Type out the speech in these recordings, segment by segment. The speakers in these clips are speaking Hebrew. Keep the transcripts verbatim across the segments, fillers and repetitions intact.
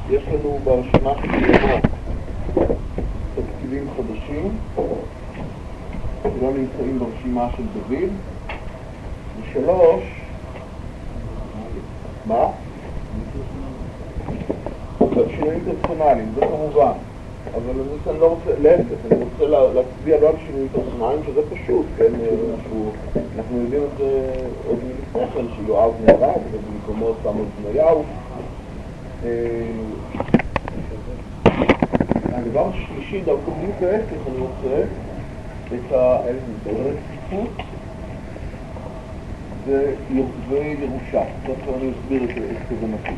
יש לנו ברשימה שלנו תפקידים חדשים שלא נמצאים ברשימה של דוד. ושלוש, מה? שינויים פרסונליים, זה כמובן. אבל אני לא רוצה, להפך, אני רוצה להצביע לא על שינויים פרסונליים, שזה פשוט, כן? אנחנו יודעים את זה עוד מלפני כן, שיואב נהרג, ובמקומות שמו את בניהו. הדבר השלישי, דווקא בדיוק ההפך, אני רוצה את הרציפות וירושה. עכשיו אני אסביר את כוונתי.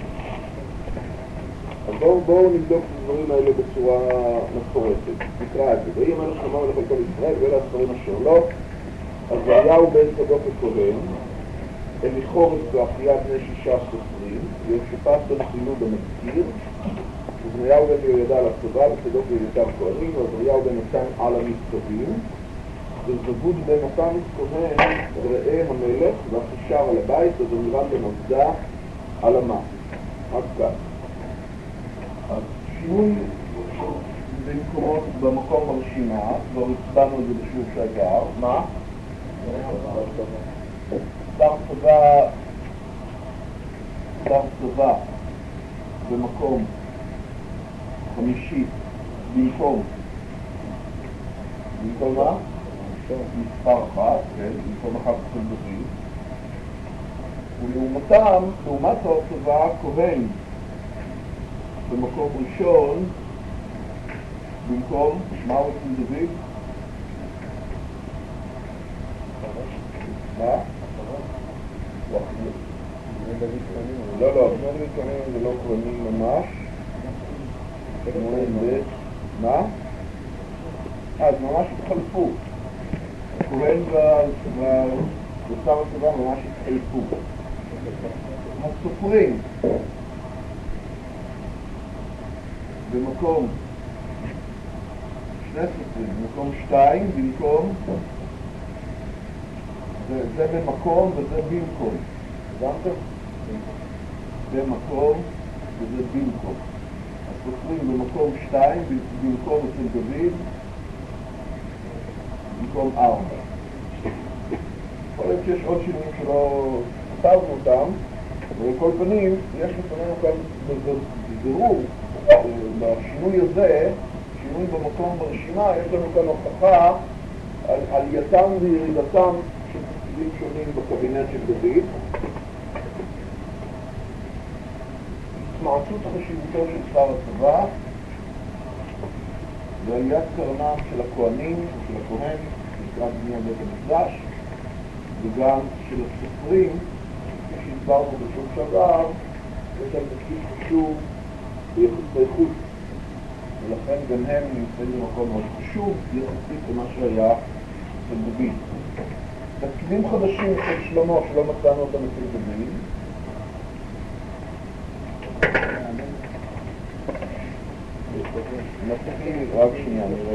אז בואו בוא נבדוק את הדברים האלה בצורה מפורטת. נקרא את זה. ויהי המלך שלמה מלך על כל ישראל, ואלה הספרים אשר לו. אז ויהו בן צדוק הכהן, אליחורס ואחיה בני שישה סופרים, ויהושפט בן חילוד המזכיר, ובניהו בן יהוידע על הצבא, וצדוק ויהוידע כהנים, ועזריהו בן נתן על המצטבים, וזבוד בן נתן כהן ראה המלך, ואחישר על הבית, וזמירן בן עובדה על המה. עד כאן. אז שינוי במקומות במקום ברשימה, כבר הצבענו את זה בשיעור שעבר. מה? שר צבא, שר צבא במקום חמישי, במקום, במקום מה? מספר אחת, כן, במקום אחת של דוד. ולעומתם, לעומת הצבא, כהן במקום ראשון, במקום, מה הוא אצל דוד? מה? לא, לא, בני דוד כהנים זה לא כהנים ממש. מה? אז ממש התחלפו. הכהן ושר הצבא ממש התחלפו. הסופרים במקום שני סופרים, במקום שתיים, במקום זה, זה במקום וזה במקום. הבנתם? זה מקום וזה במקום. הסופרים במקום שתיים, במקום אצל דוד, במקום ארבע. יכול להיות שיש עוד שינויים שלא כתבנו אותם, ובכל פנים יש לפנינו כאן בבירור. בשינוי הזה, שינוי במקום ברשימה, יש לנו כאן הוכחה על עלייתם וירידתם של תפקידים שונים בקבינט של דוד. התמעטות חשיבותו של שר הצבא ועליית קרנם של הכהנים, של הכהן, לקראת בניית בית המקדש, וגם של הסופרים, כפי שהסברנו בשיעור שעבר, יש להם תפקיד חשוב ביחסי חוץ, ולכן גם הם נמצאים במקום מאוד חשוב יחסית למה שהיה של דוד. תפקידים חדשים של שלמה שלא מצאנו אותם אצל דוד. נתחיל רק שנייה, נראה.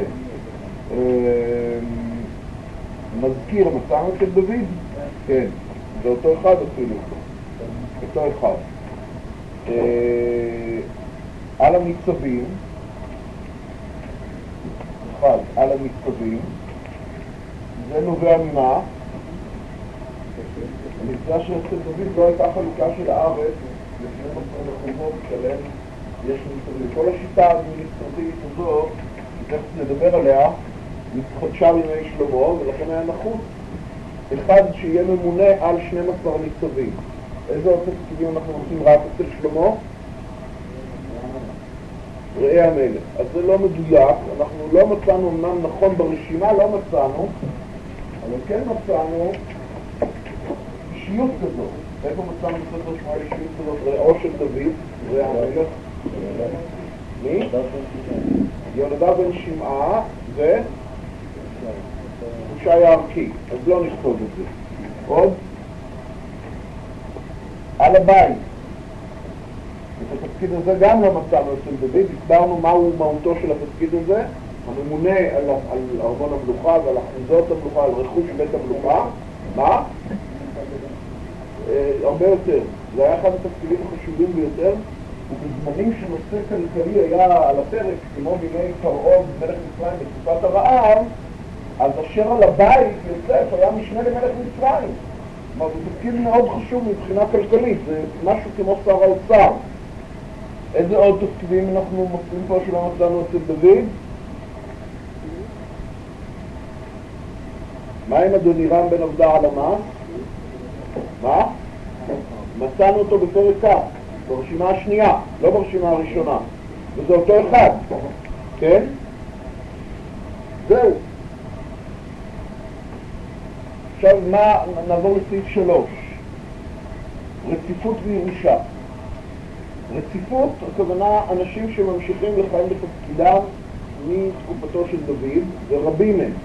מזכיר מצאנו אצל דוד? כן, זה אותו אחד אפילו. אותו אחד. על המצבים, אחד, על המצבים, זה נובע ממה? המצווה של אצל דוד לא הייתה חלוקה של הארץ ל-שנים עשר מקומות שלהם יש מצבים. כל השיטה האדמיניסטרטיבית הזו, שתכף נדבר עליה, התחדשה בימי שלמה, ולכן היה נחוץ אחד שיהיה ממונה על שנים עשר מצבים. איזה עוד תפקידים אנחנו עושים רק אצל שלמה? ראה המלך. אז זה לא מדויק, אנחנו לא מצאנו, אמנם נכון ברשימה לא מצאנו, אבל כן מצאנו אישיות כזאת. איפה מצאנו בספר שמואל אישיות כזאת? ראהו של דוד, ראה המלך. מי? יהונדב בן שמעה ו... הושעיה הערכי. אז לא נכתוב את זה. עוד? על הבית. את התפקיד הזה גם לא מצאנו אצל דוד, הסברנו מהו מהותו של התפקיד הזה, הממונה על, על ארמון המלוכה ועל אחוזות המלוכה, על רכוש בית המלוכה. מה? אה, הרבה יותר. זה היה אחד התפקידים החשובים ביותר ובזמנים שנושא כלכלי היה על הפרק, כמו בימי פרעה מלך מצרים בתקופת הרעב, אז אשר על הבית יוסף היה משנה למלך מצרים. זאת אומרת, זה תפקיד מאוד חשוב מבחינה כלכלית, זה משהו כמו שר האוצר. איזה עוד תפקידים אנחנו מוצאים פה שלא מצאנו אצל דוד? מה עם אדונירם בן עבדה על המס? מה? מצאנו אותו בפרק כ', ברשימה השנייה, לא ברשימה הראשונה. וזה אותו אחד, כן? זהו. עכשיו מה, נעבור לסעיף שלוש. רציפות וירושה. רציפות, הכוונה אנשים שממשיכים לחיים בתפקידם מתקופתו של דוד, ורבים הם.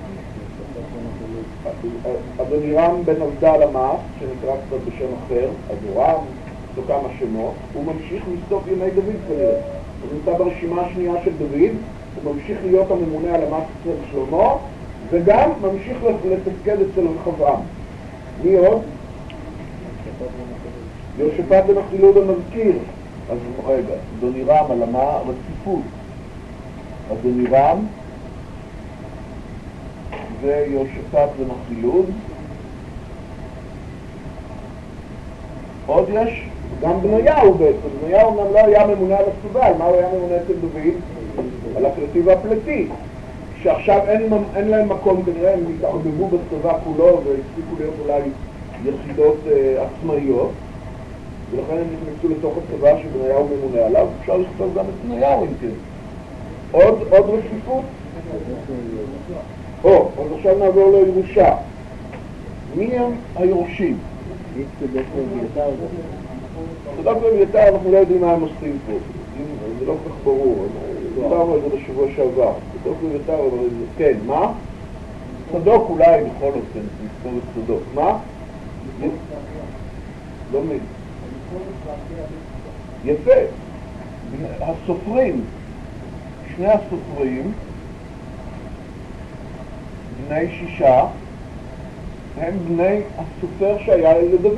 אדונירם בן עבדה על המס, שנקרא קצת בשם אחר, אדורם, לו כמה שמות, הוא ממשיך מסוף ימי דוד כנראה. הוא נמצא ברשימה השנייה של דוד, הוא ממשיך להיות הממונה על המס אצל שלמה, וגם ממשיך לתפקד אצל רחבעם. מי עוד? יהושפט בן אחילוד המזכיר. אז רגע, אדונירם על המה? רציפות. אדונירם ויהושפט בן אחילוד. עוד יש? גם בניהו בעצם. בניהו אומנם לא היה ממונה על הסובה, על מה הוא היה ממונה אצל דוד? על הפלטי והפלטי. שעכשיו אין, אין להם מקום, כנראה הם התערבבו בצבא כולו והספיקו להיות אולי יחידות אה, עצמאיות, ולכן הם נכנסו לתוך הצבא שבניהו ממונה עליו. אפשר לכתוב גם את בניהו אם כן. עוד, עוד רציפות? או, אז עכשיו נעבור לירושה. מי הם היורשים? צדוק ואביתר אנחנו לא יודעים מה הם עושים פה, זה לא כל כך ברור, דיברנו על זה בשבוע שעבר. צדוק ואביתר, אבל כן, מה? צדוק אולי בכל אופן, נזכור את צדוק. מה? לא מבין. יפה. הסופרים, שני הסופרים, בני שישה, הם בני הסופר שהיה לדוד.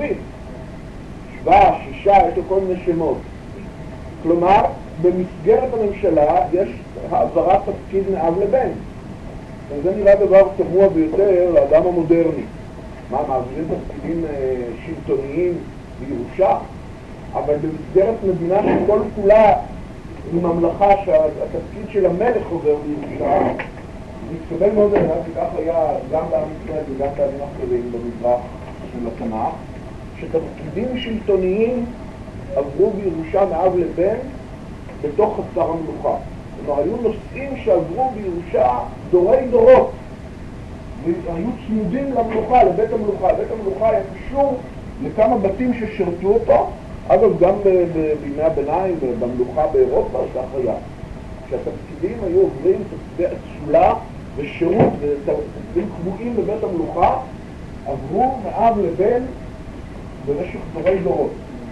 שבעה, שישה, יש לו כל מיני שמות. כלומר, במסגרת הממשלה יש העברת תפקיד מאב לבן. וזה נראה דבר תמוה ביותר לאדם המודרני. מה, מעבירים תפקידים אה, שלטוניים בירושה? אבל במסגרת מדינה שכל כולה היא ממלכה שהתפקיד של המלך עובר בירושה, מתקבל מאוד לדעת שכך היה גם בעם ישראל וגם בעמים אחרים במזרח של התנ"ך, שתפקידים שלטוניים עברו בירושה מאב לבן בתוך חצר המלוכה. כלומר, היו נושאים שעברו בירושה דורי דורות, והיו צמודים למלוכה, לבית המלוכה. בית המלוכה היה קשור לכמה בתים ששרתו אותו, אגב גם בימי הביניים ובמלוכה באירופה, כך היה. שהתפקידים היו עוברים תפקידי אצולה ושירות ותפקידים קבועים בבית המלוכה, עברו מאב לבן במשך דורי דורות.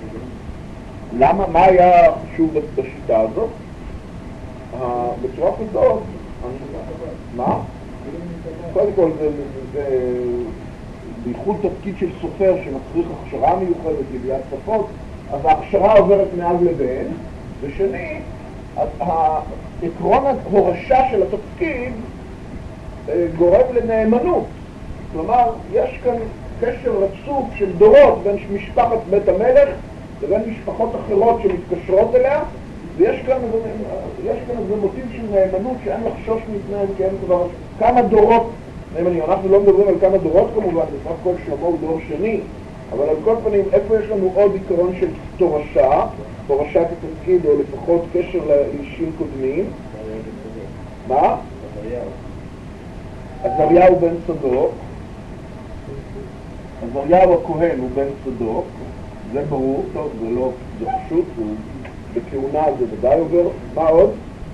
למה? מה היה חשוב בשיטה הזאת? בצורה כזאת, מה? קודם כל זה, זה בייחוד תפקיד של סופר שמצריך הכשרה מיוחדת לידיעת שפות, אז ההכשרה עוברת מאב לבן, ושני, העקרון ההורשה של התפקיד גורם לנאמנות. כלומר, יש כאן קשר רצוף של דורות בין משפחת בית המלך לבין משפחות אחרות שמתקשרות אליה, ויש כאן, יש כאן איזה מוטיב של נאמנות שאין לחשוש מפניהם, כי הם כבר כמה דורות נאמנים. אנחנו לא מדברים על כמה דורות כמובן, בסך הכל שלמה הוא דור שני, אבל על כל פנים, איפה יש לנו עוד עיקרון של תורשה, תורשת התפקיד, או לפחות קשר לאישים קודמים? מה? עזריהו בן צדוק. עזריהו הכהן הוא בן צדוק, זה ברור, טוב, זה לא, זה פשוט, הוא בכהונה זה ודאי עובר. מה עוד?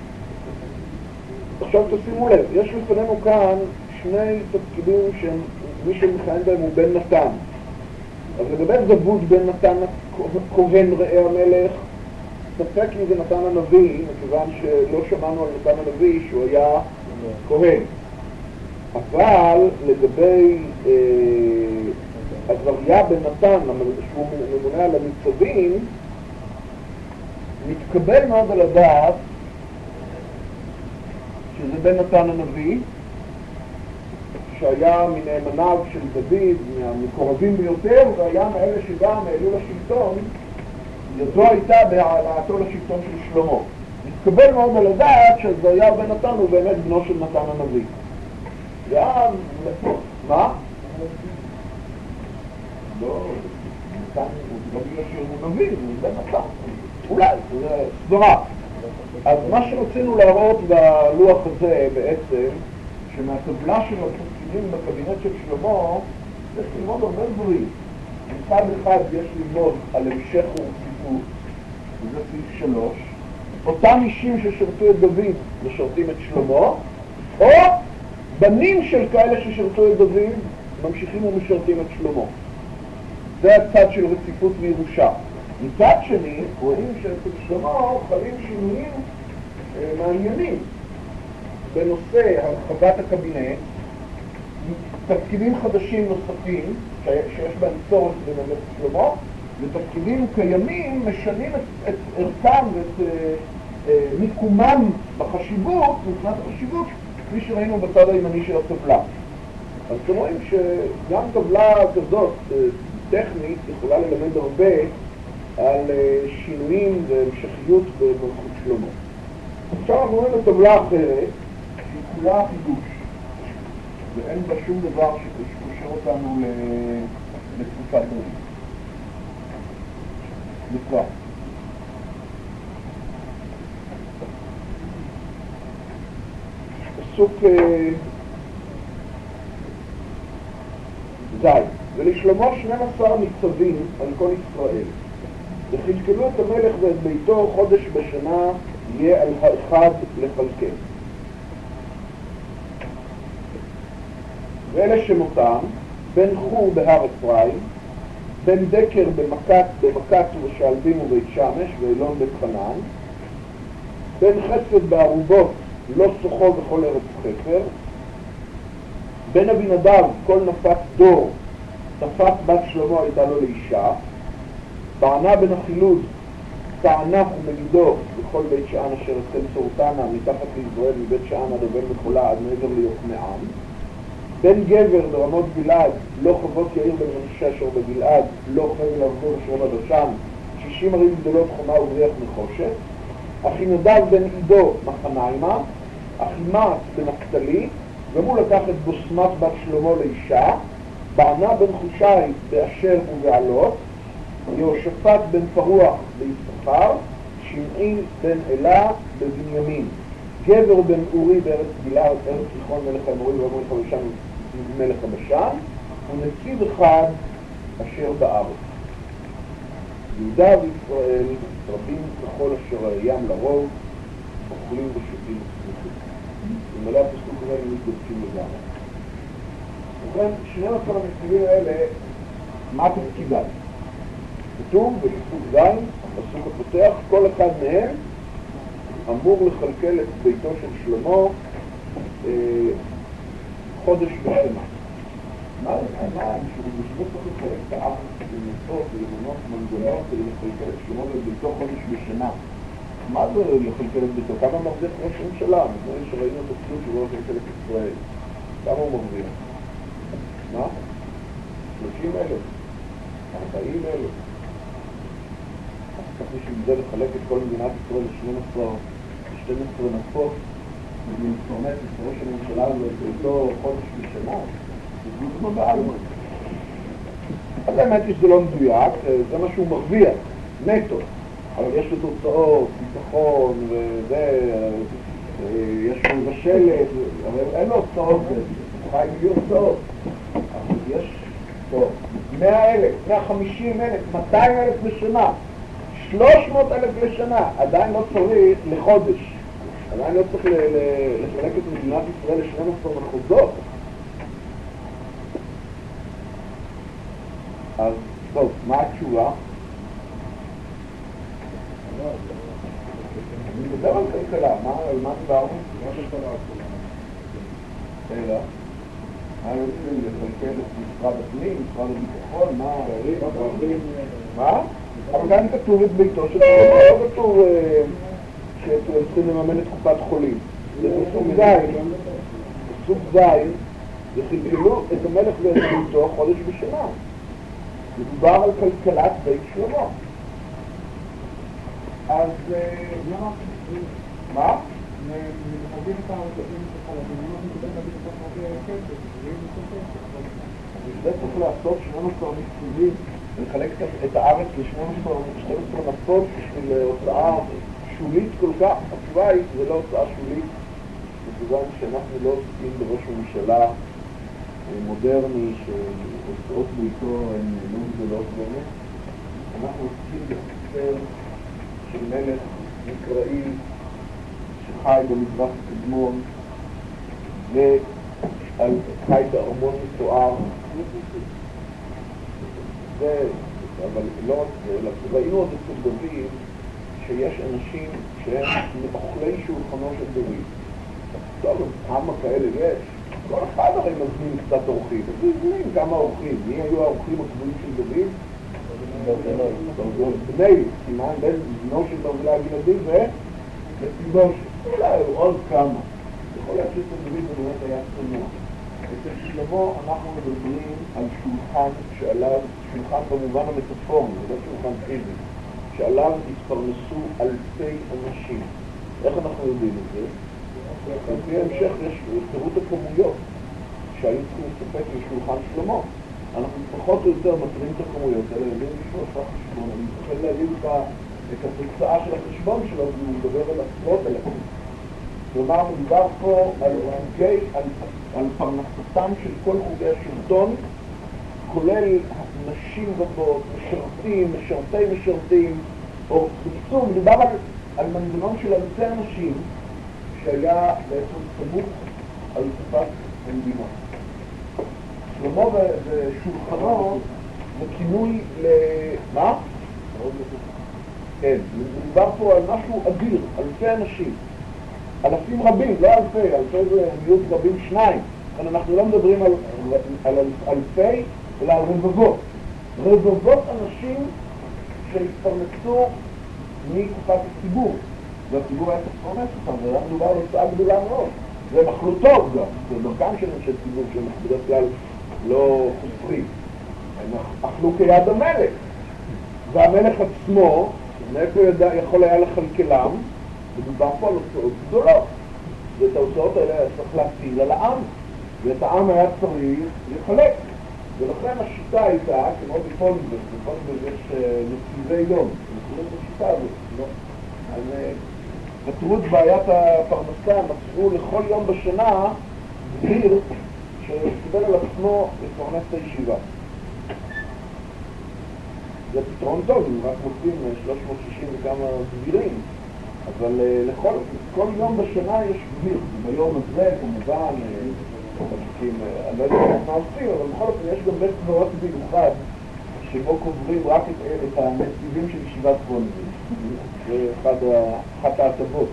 עכשיו תשימו לב, יש לפנינו כאן שני תפקידים שמי שמכהן בהם הוא בן נתן. אז לגבי זבוד בן נתן הכהן ראה המלך, ספק אם זה נתן הנביא, מכיוון שלא שמענו על נתן הנביא שהוא היה כהן. אבל לגבי אה, עזריה בן נתן, שהוא ממונה על הניצבים, מתקבל מאוד על הדעת שזה בן נתן הנביא, שהיה מנאמניו של דוד, מהמקורבים ביותר, והיה מאלה שגם העלו לשלטון, ידו הייתה בהעלאתו לשלטון של שלמה. מתקבל מאוד על הדעת שעזריה בן נתן הוא באמת בנו של נתן הנביא. ואז, מה? לא, נתן הוא לא בגלל שהוא נביא, הוא בן נתן. אולי, זה סברה. אז מה שרצינו להראות בלוח הזה בעצם, שמהטבלה של התפקידים בקבינט של שלמה, יש ללמוד הרבה דברים. מצד אחד יש ללמוד על המשך ורציפות, וזה סעיף שלוש, אותם אישים ששרתו את דוד משרתים את שלמה, או בנים של כאלה ששרתו את דוד ממשיכים ומשרתים את שלמה. זה הצד של רציפות וירושה. מצד שני, רואים שאצל שלמה חלים שינויים אה, מעניינים בנושא הרחבת הקבינט, תפקידים חדשים נוספים שיש בהם צורך במלך שלמה, ותפקידים קיימים משנים את, את ערכם ואת אה, אה, מיקומם בחשיבות, מבחינת החשיבות, כפי שראינו בצד הימני של הטבלה. אז אתם רואים שגם טבלה כזאת אה, טכנית יכולה ללמד הרבה על אה, שינויים והמשכיות במלכות שלמה. עכשיו אנחנו רואים לטבלה אחרת, שהיא כולה חידוש, ואין בה שום דבר שקושר אותנו לתקופת דוד. נקרא. פסוק ז' ולשלמה שנים עשר ניצבים על כל ישראל, וכלכלו את המלך ואת ביתו חודש בשנה יהיה על האחד לכלכל. ואלה שמותם, בן חור בהר אפרים, בן דקר במכת, במכת ובשעלבים ובית שמש ואילון בית חנן, בן חסד בערובות לא סוחו בכל ארץ חפר, בן אבינדב כל נפת דור, נפת בת שלמה הייתה לו לאישה, בענה בן החילוד, תענך ומגידו בכל בית שען אשר אצל סורתנה מתחת לישראל מבית שען עד אבן מחולה עד מעבר ליוקנעם, בן גבר ברמות גלעד, לא חוות יאיר בן מנשה אשר בגלעד, לא חבל ארדור אשר בבשן, שישים ערים גדולות חומה ובריח נחושת, אחינדב בן עידו מחניימה, אחימאס בן נפתלי, גם הוא לקח את בוסמת בת שלמה לאישה, בענה בן חושי באשר ובעלות, יהושפט בן פרוח ביששכר, שמעי בן אלה בבנימין, גבר בן אורי בארץ גלעד, ארץ תיכון מלך האמורים ואמורים חמישה מלך הבשן, ונציב אחד אשר בארץ. יהודה וישראל רבים ככל אשר הים לרוב, אוכלים ושותים וסמוכים. במלא הפסוק הזה הם מתגבשים לגמרי. ובכן, שני עשר המסביבים האלה, מה תפקידם? כתוב בפסוק ז', הפסוק הפותח, כל אחד מהם אמור לכלכל את ביתו של שלמה אה, חודש בשנה. מה זה? מה? שהוא בשביל צריך לחלק את הארץ ולנסות ולמנות מנגונות ולכלכל את שלמה וביתו חודש בשנה. מה זה לכלכל את ביתו? כמה מרוויח ראש הממשלה? נדמה לי שראינו את הציון שהוא לא לכלכל את ישראל. כמה הוא מרוויח? מה? שלושים אלף? ארבעים אלף? כך בשביל זה לחלק את כל מדינת ישראל ל-שתים עשרה נפות ולפרנס את ראש הממשלה ובאותו חודש בשנה, זה בדיוק כמו בעלמה. אז האמת היא שזה לא מדויק, זה מה שהוא מרוויח, נטו. אבל יש לו תוצאות, ביטחון וזה, יש לו מבשלת, אבל אין לו הוצאות, הוא חי בלי הוצאות. אבל יש טוב, מאה אלף, מאה וחמישים אלף, מאתיים אלף בשנה. שלוש מאות אלף לשנה, עדיין לא צריך לחודש, עדיין לא צריך לחלק את מדינת ישראל ל-שנים עשר מחוזות. אז טוב, מה התשובה? אני מדבר על כלכלה, על מה דיברנו? מה כלכלה? אלא? מה רוצים לחלקל את משרד הפנים, משרד הביטחון, מה? מה? אבל כאן כתוב את ביתו של שלמה, לא כתוב שצריכים לממן את קופת חולים. זה בסוג זין, בסוג זין, וחילקלו את המלך ואת ביתו חודש בשנה. מדובר על כלכלת בית שלמה. אז מה? מחלקים את העובדים שלך לדין, לא מתקבל להביא את הרבה כסף, ואם זה כסף, זה צריך לעשות שנים עשר מכתובים, לחלק את הארץ ל-שתים עשרה נפות בשביל הוצאה שולית כל כך. התשובה היא, זה לא הוצאה שולית, מכיוון שאנחנו לא עוסקים בראש ממשלה מודרני שהוצאות ביתו הן לא גדולות באמת. אנחנו עוסקים בחצר של מלך מקראי שחי במזרח הקדמון וחי בארמון מפואר. זה, אבל לא רק זה, אלא ראינו עוד אצל דוד שיש אנשים שהם מאוכלי שולחנו של דוד. טוב, כמה כאלה יש? כל אחד הרי מזמין קצת אורחים. מזמינים כמה אורחים. מי היו האורחים הקבועים של דוד? בני, סימן בין בנו של ברזילי הגלעדי ומפיבושת. אולי היו עוד כמה. יכול להיות שאצל דוד באמת היה צנוע. אצל שלמה אנחנו מדברים על שולחן שעליו, שולחן במובן המטאפורי, זה לא שולחן פיזי, שעליו התפרנסו אלפי אנשים. איך אנחנו יודעים את זה? לפי ההמשך יש פירוט הכמויות שהיו צריכים לספק לשולחן שלמה. אנחנו פחות או יותר מטרים את הכמויות האלה, יודעים לשמור את החשבון. אני מתחיל להגיד לך את התוצאה של החשבון שלו, והוא מדבר על עשרות אלפים. כלומר, מדובר פה על חוגי, על, על פרנסתם של כל חוגי השלטון, כולל נשים רבות, משרתים, משרתי משרתים, או בקיצור, מדובר על, על מנגנון של אלפי אנשים שהיה בעצם סמוך על תקופת המדינה. שלמה ושולחנו זה כינוי ל... מה? כן, מדובר פה על משהו אדיר, אלפי אנשים. אלפים רבים, לא אלפי, אלפי זה מיעוט רבים שניים. אבל אנחנו לא מדברים על, על אלפי, אלא על רבבות. רבבות אנשים שהתפרנסו מקופת הציבור. והציבור היה תפרנס אותם, והיה מדובר על הוצאה גדולה מאוד. זה מחלוטות גם, זה דרכם של אנשי ציבור שהם בדרך כלל לא חוסכים. הם אכלו כיד המלך. והמלך עצמו, מאיפה יכול היה לכלכלם, מדובר פה על הוצאות גדולות. ואת ההוצאות האלה היה צריך להטיל על העם, ואת העם היה צריך לחלק. ולכן השיטה הייתה, כמו בפולנברג, בפולנברג יש נציבי יום, מכירים את השיטה הזאת, לא? אז פתרו את בעיית הפרנסה, מצאו לכל יום בשנה גביר שקיבל על עצמו לפרנס את הישיבה. זה פתרון טוב, אם רק מוצאים שלוש מאות שישים וכמה גבירים, אבל לכל כל יום בשנה יש גביר. ביום הזה כמובן, אני לא יודע איך מה עושים, אבל בכל אופן יש גם בית קברות מיוחד שבו קוברים רק את, את הנציבים של ישיבת פולנברג. זה אחד, אחת ההטבות.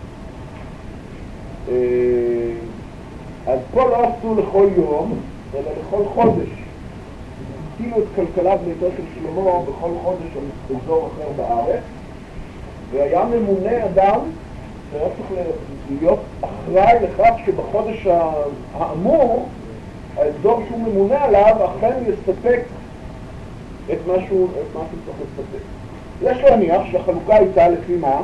אז פה לא עשו לכל יום, אלא לכל חודש. התחילו את כלכלת ביתו של שלמה בכל חודש על אזור אחר בארץ, והיה ממונה אדם שהיה צריך להיות אחראי לכך שבחודש האמור, האזור שהוא ממונה עליו אכן יספק את מה שהוא צריך לספק. יש להניח שהחלוקה הייתה לפי מה?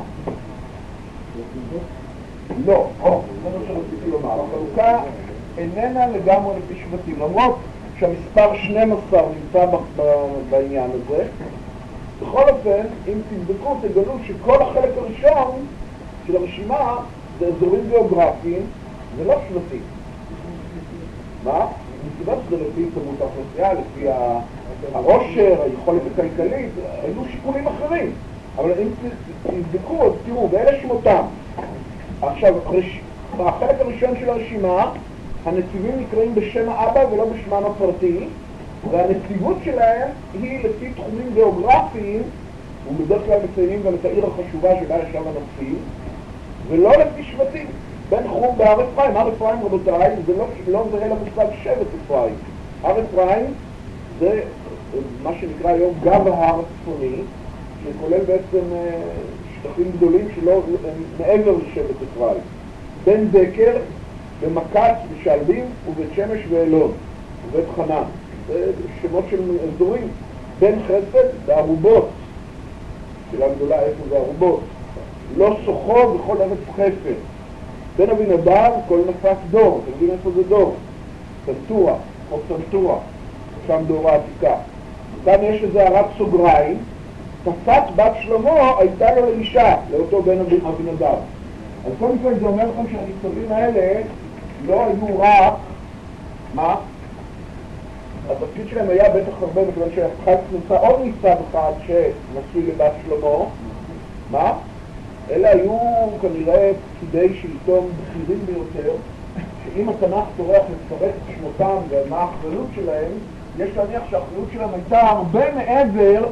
לא, או, זה מה שרציתי לומר. החלוקה איננה לגמרי לפי שבטים, למרות שהמספר שנים עשר נמצא בעניין הזה. בכל אופן, אם תבדקו, תגלו שכל החלק הראשון של הרשימה זה אזורים גיאוגרפיים, זה לא שבטים. מה? מסיבה שזה לפי כמות האוכלוסייה, לפי העושר, היכולת הכלכלית, היו שיקולים אחרים. אבל אם תבדקו, אז תראו, ואלה שמותם. עכשיו, החלק הראשון של הרשימה, הנציבים נקראים בשם האבא ולא בשמם הפרטי, והנציבות שלהם היא לפי תחומים גיאוגרפיים, ובדרך כלל מציינים גם את העיר החשובה שבה ישב הנשיא, ולא לפי שבטים. בין חום בהר אפרים, הר אפרים רבותיי, זה לא, לא זהה למושג שבט אפרים. הר אפרים זה מה שנקרא היום גב ההר הצפוני, שכולל בעצם שטחים גדולים שלא הם מעבר לשבט אפרים. בן דקר, במקץ, בשלבים, ובית שמש ואלון, ובית חנן. זה שמות של אזורים. בן חסד, בערובות. שאלה גדולה איפה זה ערובות. לא סוחו בכל ארץ חפר. בן אבינדב, כל נפת דור. אתם יודעים איפה זה דור? סנטורה, או סנטורה. שם דור העתיקה. כאן יש איזה הערת סוגריים. תפת בת שלמה הייתה לו לאישה, לאותו בן אבינדב. אז קודם כל זה אומר לכם שהניצבים האלה לא היו רק, מה? התפקיד שלהם היה בטח הרבה, מכיוון שאחד נמצא עוד ניצב אחד שנשוי לבת שלמה, מה? אלה היו כנראה פקידי שלטון בכירים ביותר, שאם התנ"ך טורח לפרט את שמותם ומה האחריות שלהם, יש להניח שהאחריות שלהם הייתה הרבה מעבר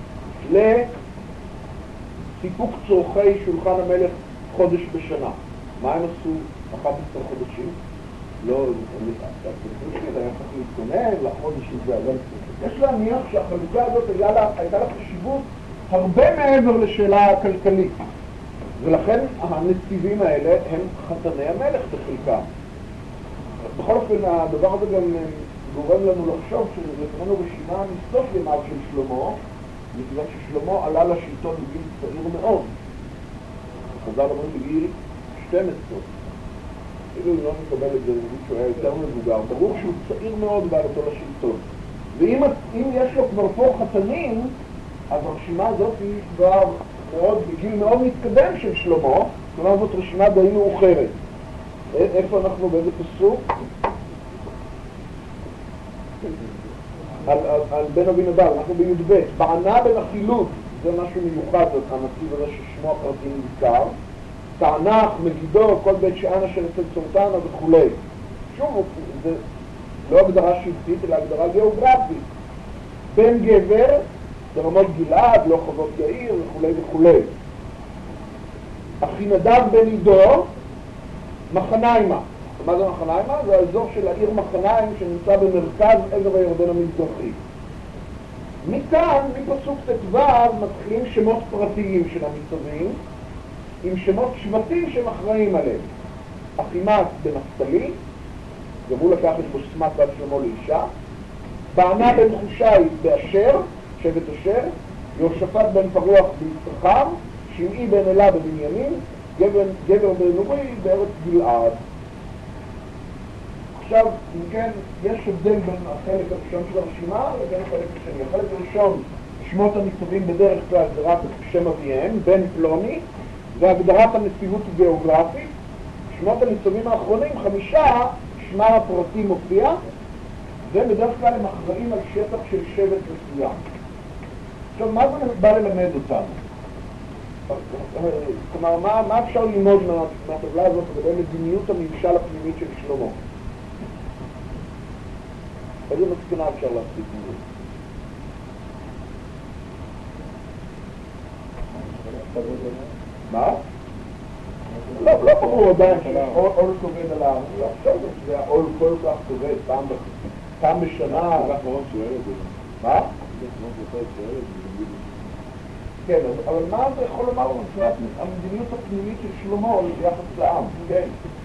לסיפוק צורכי שולחן המלך חודש בשנה. מה הם עשו אחד עשר חודשים? לא, היה צריך להתכונן לחודש הזה, אבל יש להניח שהחלוקה הזאת הייתה לה חשיבות הרבה מעבר לשאלה הכלכלית. ולכן הנציבים האלה הם חתני המלך בחלקם. בכל אופן, הדבר הזה גם גורם לנו לחשוב שלפנינו רשימה מסוף ימיו של שלמה, מכיוון ששלמה עלה לשלטון בגיל צעיר מאוד. חז"ל אומרים בגיל שתים עשרה. אפילו לא מקבל את זה, שהוא היה יותר מבוגר. ברור שהוא צעיר מאוד בעלתו לשלטון. ואם יש לו כבר פה חתנים, אז הרשימה הזאת היא כבר מאוד, בגיל מאוד מתקדם של שלמה, כלומר זאת רשימה די מאוחרת. איפה אנחנו, באיזה פסוק? על, על, על בן אבינדב, אנחנו בי"ב. בענה בן החילוט, זה משהו מיוחד, הנציב הזה ששמו הפרטי נזכר. תענך, מגידו, כל בית שאן אשר אצל צורתנה וכו'. שוב, זה לא הגדרה שבטית, אלא הגדרה גיאוגרפית. בן גבר, ברמות גלעד, לא חוות יאיר וכו' וכו'. אחינדב בן עידו, מחניימה. מה זה מחניימה? זה האזור של העיר מחניים שנמצא במרכז עבר הירדן המזרחי. מכאן, מפסוק ט"ו, מתחילים שמות פרטיים של הניצבים, עם שמות שבטים שהם אחראים עליהם. אחימאס בנפתלי, גם הוא לקח את בוסמת בת שלמה לאישה. בענה בן חושי באשר, שבט אשר. יהושפט בן פרוח ביששכר. שמעי בן אלה בבנימין. גבר, גבר בן נורי בארץ גלעד. עכשיו, אם כן, יש הבדל בין החלק הראשון של הרשימה לבין החלק השני. החלק הראשון, שמות הניצבים בדרך כלל זה רק שם אביהם, בן פלוני, והגדרת הנציבות הגיאוגרפית. שמות הניצבים האחרונים, חמישה, שמה הפרטי מופיע, ובדרך כלל הם אחראים על שטח של שבט מסוים. עכשיו, מה זה בא ללמד אותנו? כלומר, מה, מה אפשר ללמוד מה, מהטבלה הזאת לגבי מדיניות הממשל הפנימית של שלמה? איזה מסקנה אפשר להסיק מזה? מה? לא, לא ברור עדיין שעול כובד על העם. לא, עכשיו זה העול כל כך כובד, פעם בשנה. מה? כן, אבל מה זה יכול לומר לנו מבחינת המדיניות הפנימית של שלמה ביחס לעם? כן.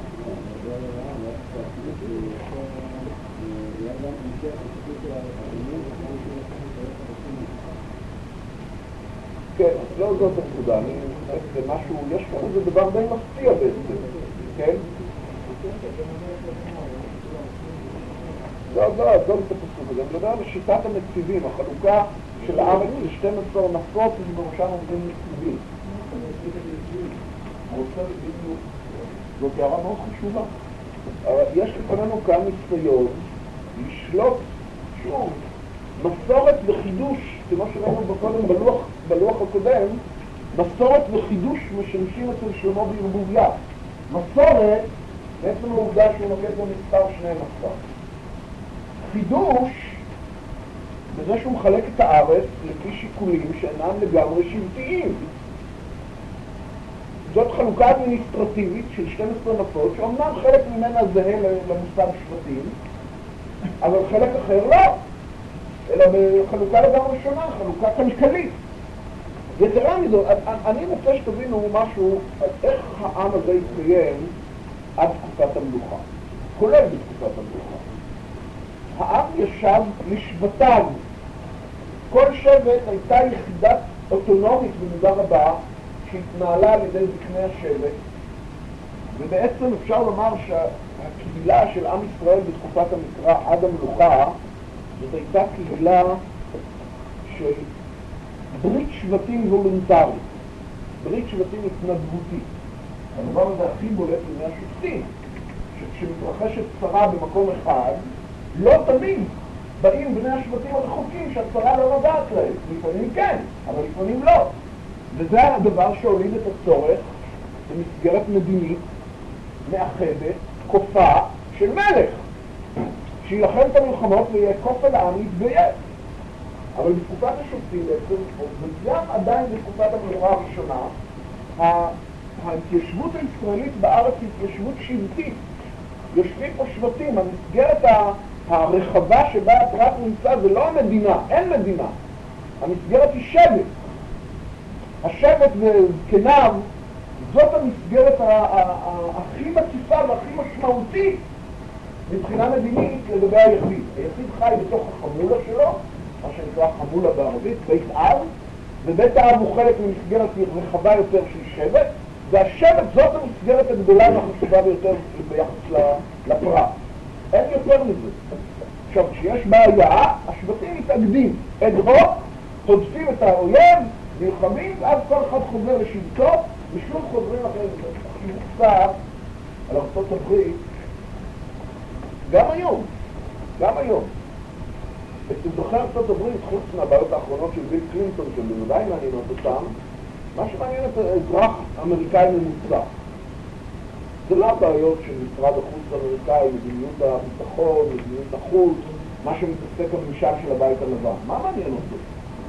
כן, לא זאת הנקודה, אני חושב שזה משהו, יש פה איזה דבר די מפתיע בעצם, כן? לא, לא, לא את הפסוק הזה, אני מדבר על שיטת הנציבים, החלוקה של הארץ ל-שתים עשרה נפות ובראשם עומדים נציבים. זאת הערה מאוד חשובה. יש לפנינו כאן ניסיון לשלוט, שוב, מסורת וחידוש, כמו שראינו בקודם בלוח, בלוח הקודם, מסורת וחידוש משמשים אצל שלמה בערבוביה. מסורת, בעצם העובדה שהוא נוקט במספר שנים עשר. חידוש, בזה שהוא מחלק את הארץ לפי שיקולים שאינם לגמרי שבטיים. זאת חלוקה אדמיניסטרטיבית של שתים עשרה נפות, שאומנם חלק ממנה זהה למושג שבטים, אבל חלק אחר לא, אלא בחלוקה לגמרי שונה, חלוקה כלכלית. יתרה מזאת, אני רוצה שתבינו משהו על איך העם הזה התקיים עד תקופת המלוכה, כולל בתקופת המלוכה. העם ישב לשבטיו. כל שבט הייתה יחידת אוטונומית במידה רבה שהתנהלה על ידי זקני השבט, ובעצם אפשר לומר שהקהילה של עם ישראל בתקופת המקרא עד המלוכה זאת הייתה קהילה של ברית שבטים וולונטרית, ברית שבטים התנדבותית. הדבר הזה הכי בולט בימי השופטים, שכשמתרחשת צרה במקום אחד, לא תמיד באים בני השבטים הרחוקים שהצרה לא נודעת להם. לפעמים כן, אבל לפעמים לא. וזה הדבר שהוליד את הצורך במסגרת מדינית מאחדת, כופה של מלך, שילחם את המלחמות ויהיה כופל העם להתגייס. אבל בתקופת השופטים בעצם, וגם עדיין בתקופת המלוכה הראשונה, ההתיישבות הישראלית בארץ היא התיישבות שבטית. יושבים פה שבטים, המסגרת הרחבה שבה הפרט נמצא זה לא המדינה, אין מדינה. המסגרת היא שבט. השבט וזקניו, זאת המסגרת הכי מקיפה והכי משמעותית מבחינה מדינית לגבי היחיד. היחיד חי בתוך החמולה שלו, מה שנקרא חמולה בערבית, בית אב, ובית האב הוא חלק ממסגרת רחבה יותר של שבט, והשבט זאת המסגרת הגדולה והחשובה ביותר ביחס לפרט. אין יותר מזה. עכשיו, כשיש בעיה, השבטים מתאגדים. אד-הוק, תודפים את האויב, נלחמים, ואז כל אחד חוזר לשבטו, ושוב חוזרים אחרי זה. מוקצר על ארצות הברית, גם היום, גם היום. בתולדות ארצות הברית, חוץ מהבעיות האחרונות של ביל קלינטון, שבוודאי מעניינות אותם, מה שמעניין את האזרח האמריקאי ממוצע. זה לא הבעיות של משרד החוץ האמריקאי, מדיניות הביטחון, מדיניות החוץ, מה שמתעסק הממשל של הבית הלבן. מה מעניין אותו?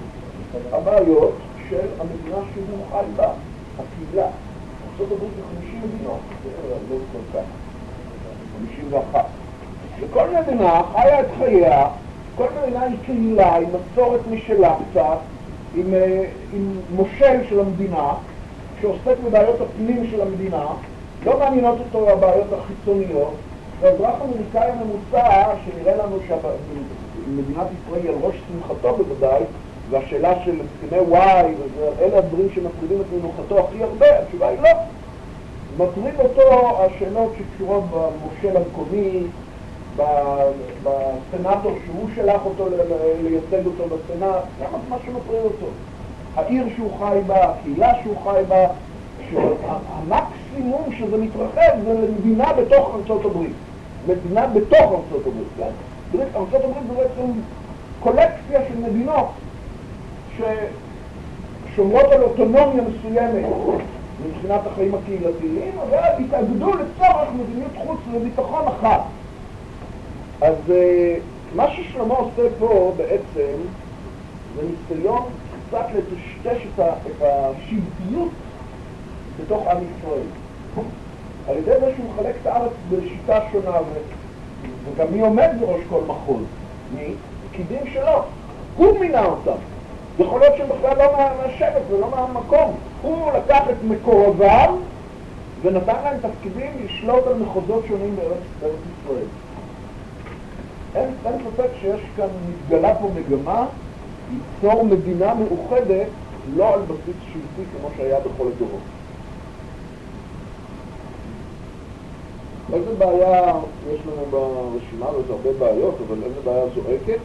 הבעיות של המדינה שהוא חי בה, הקהילה. ארצות הברית זה חמישים מדינות, זה לא כל כך, חמישים ואחת. וכל מדינה חיה את חייה, כל מדינה היא קהילה, עם מסורת משלה קצת, עם, עם מושל של המדינה, שעוסק בבעיות הפנים של המדינה, לא מעניינות אותו הבעיות החיצוניות, והאזרח האמריקאי הממוצע, שנראה לנו שמדינת ישראל היא על ראש שמחתו בוודאי, והשאלה של הסכמי וואי, ואלה הדברים שמטרידים את מנוחתו הכי הרבה, התשובה היא לא. מטריד אותו השאלות שקשורות במושל המקומי, בסנאטור שהוא שלח אותו לייצג אותו בסנאט, זה מה שמטריד אותו. העיר שהוא חי בה, הקהילה שהוא חי בה, שהמקסימום שזה מתרחב זה למדינה בתוך ארצות הברית. מדינה בתוך ארצות הברית, כן? ארצות הברית זה בעצם קולקציה של מדינות ששומרות על אוטונומיה מסוימת מבחינת החיים הקהילתיים, אבל התאגדו לצורך מדיניות חוץ וביטחון אחת. אז מה ששלמה עושה פה בעצם זה ניסיון קצת לטשטש את השבטיות בתוך עם ישראל. על ידי זה שהוא מחלק את הארץ בשיטה שונה, וגם מי עומד בראש כל מחוז? מי? פקידים שלו. הוא מינה אותם. יכול להיות שהם בכלל לא מהשבט ולא מהמקום. הוא לקח את מקורביו ונתן להם תפקידים לשלוט על מחוזות שונים בארץ, בארץ ישראל. אין, אין ספק שיש כאן, מתגלה פה מגמה ליצור מדינה מאוחדת לא על בסיס שבטי כמו שהיה בכל הדורות. איזה בעיה יש לנו ברשימה, ויש הרבה בעיות, אבל איזה בעיה זועקת?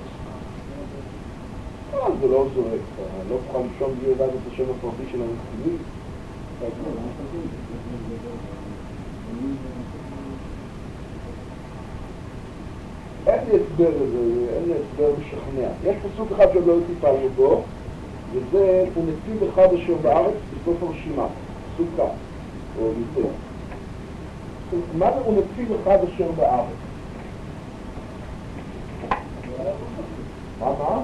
לא, זה לא זועק, לא תוכל לישון בלי לדעת את השם הפרטי של המסכימים. אין לי הסבר לזה, אין לי הסבר משכנע. יש פסוק אחד שעוד לא טיפלנו בו, וזה הוא נציב אחד אשר בארץ בסוף הרשימה, פסוק כך, או יותר. מה זה הוא נציב אחד אשר בארץ? מה, מה?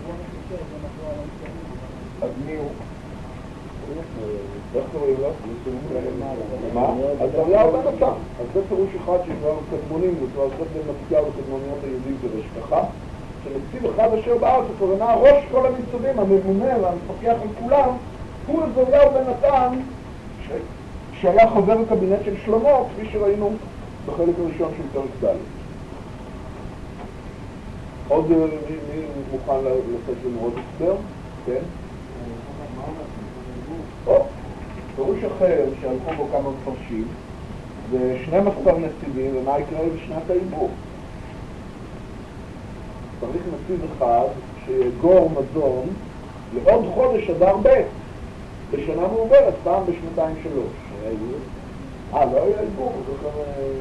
אז מי הוא? איך קוראים לו? מה? אז היה בן אדם. אז זה פירוש אחד שכבר קדמונים, וכבר עשת בין מתקיע וקדמוניות היהודים כבשכחה, שנציב אחד אשר בארץ, הכוונה ראש כל המצווים, הממונה והמפקח על כולם, הוא עזריהו בן נתן, שהיה חבר הקבינט של שלמה, כפי שראינו בחלק הראשון של פרק ד'. עוד מי מוכן לתת לנו עוד הסבר? כן? או, פירוש אחר שהלכו בו כמה מפרשים, זה שנים עשר נציבים, ומה יקרה בשנת העיבור? צריך נציב אחד שיגור מזון לעוד חודש אדר ב' בשנה מעוברת, פעם בשנתיים שלוש. היה עיבור? אה, לא היה עיבור, זה כבר...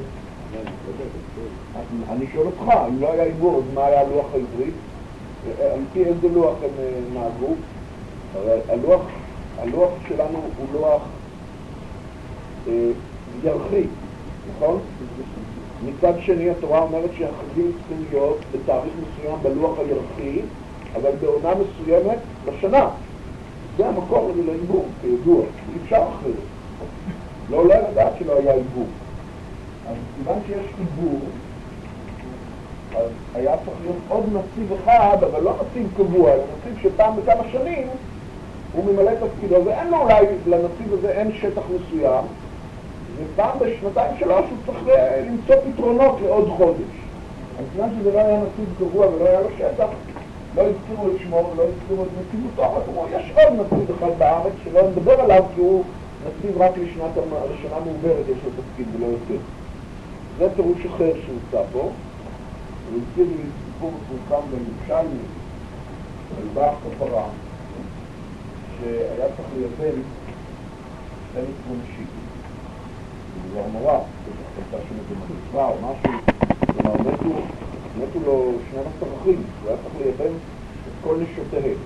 אני שואל אותך, אם לא היה עיבור, אז מה היה הלוח העברי? על פי איזה לוח הם נהגו? הלוח, הלוח שלנו הוא לוח אה, ירחי, נכון? מצד שני התורה אומרת שהחגים צריכים להיות בתאריך מסוים בלוח הירחי, אבל בעונה מסוימת בשנה. זה המקור לעיבור, כידוע, אי אפשר אחרת. לא עולה לדעת שלא היה עיבור. אז כיוון שיש עיבור, אז היה צריך להיות עוד נציב אחד, אבל לא נציב קבוע, אלא נציב שפעם בכמה שנים הוא ממלא את תפקידו, ואין לו אולי, לנציב הזה אין שטח מסוים, ופעם בשנתיים שלוש הוא צריך למצוא פתרונות לעוד חודש. אז כיוון שזה לא היה נציב קבוע ולא היה לו שטח, לא הזכירו לשמור, לא הזכירו את נציבותו, אבל כמו, יש עוד נציב אחד בארץ שלא נדבר עליו, כי הוא נציב רק לשנת, לשנה מעוברת, יש לו תפקיד ולא יותר. זה פירוש אחר שהוצא פה, הוא הזכיר לי סיפור מפורסם בירושלמי, על בעל כפרה, שהיה צריך לייבם שתים עשרה נשים. זה דבר נורא, זה חלטה שם איזה מחליפה או משהו, כלומר מתו, מתו לו שנים עשר אחים, הוא היה צריך לייבם את כל נשותיהם.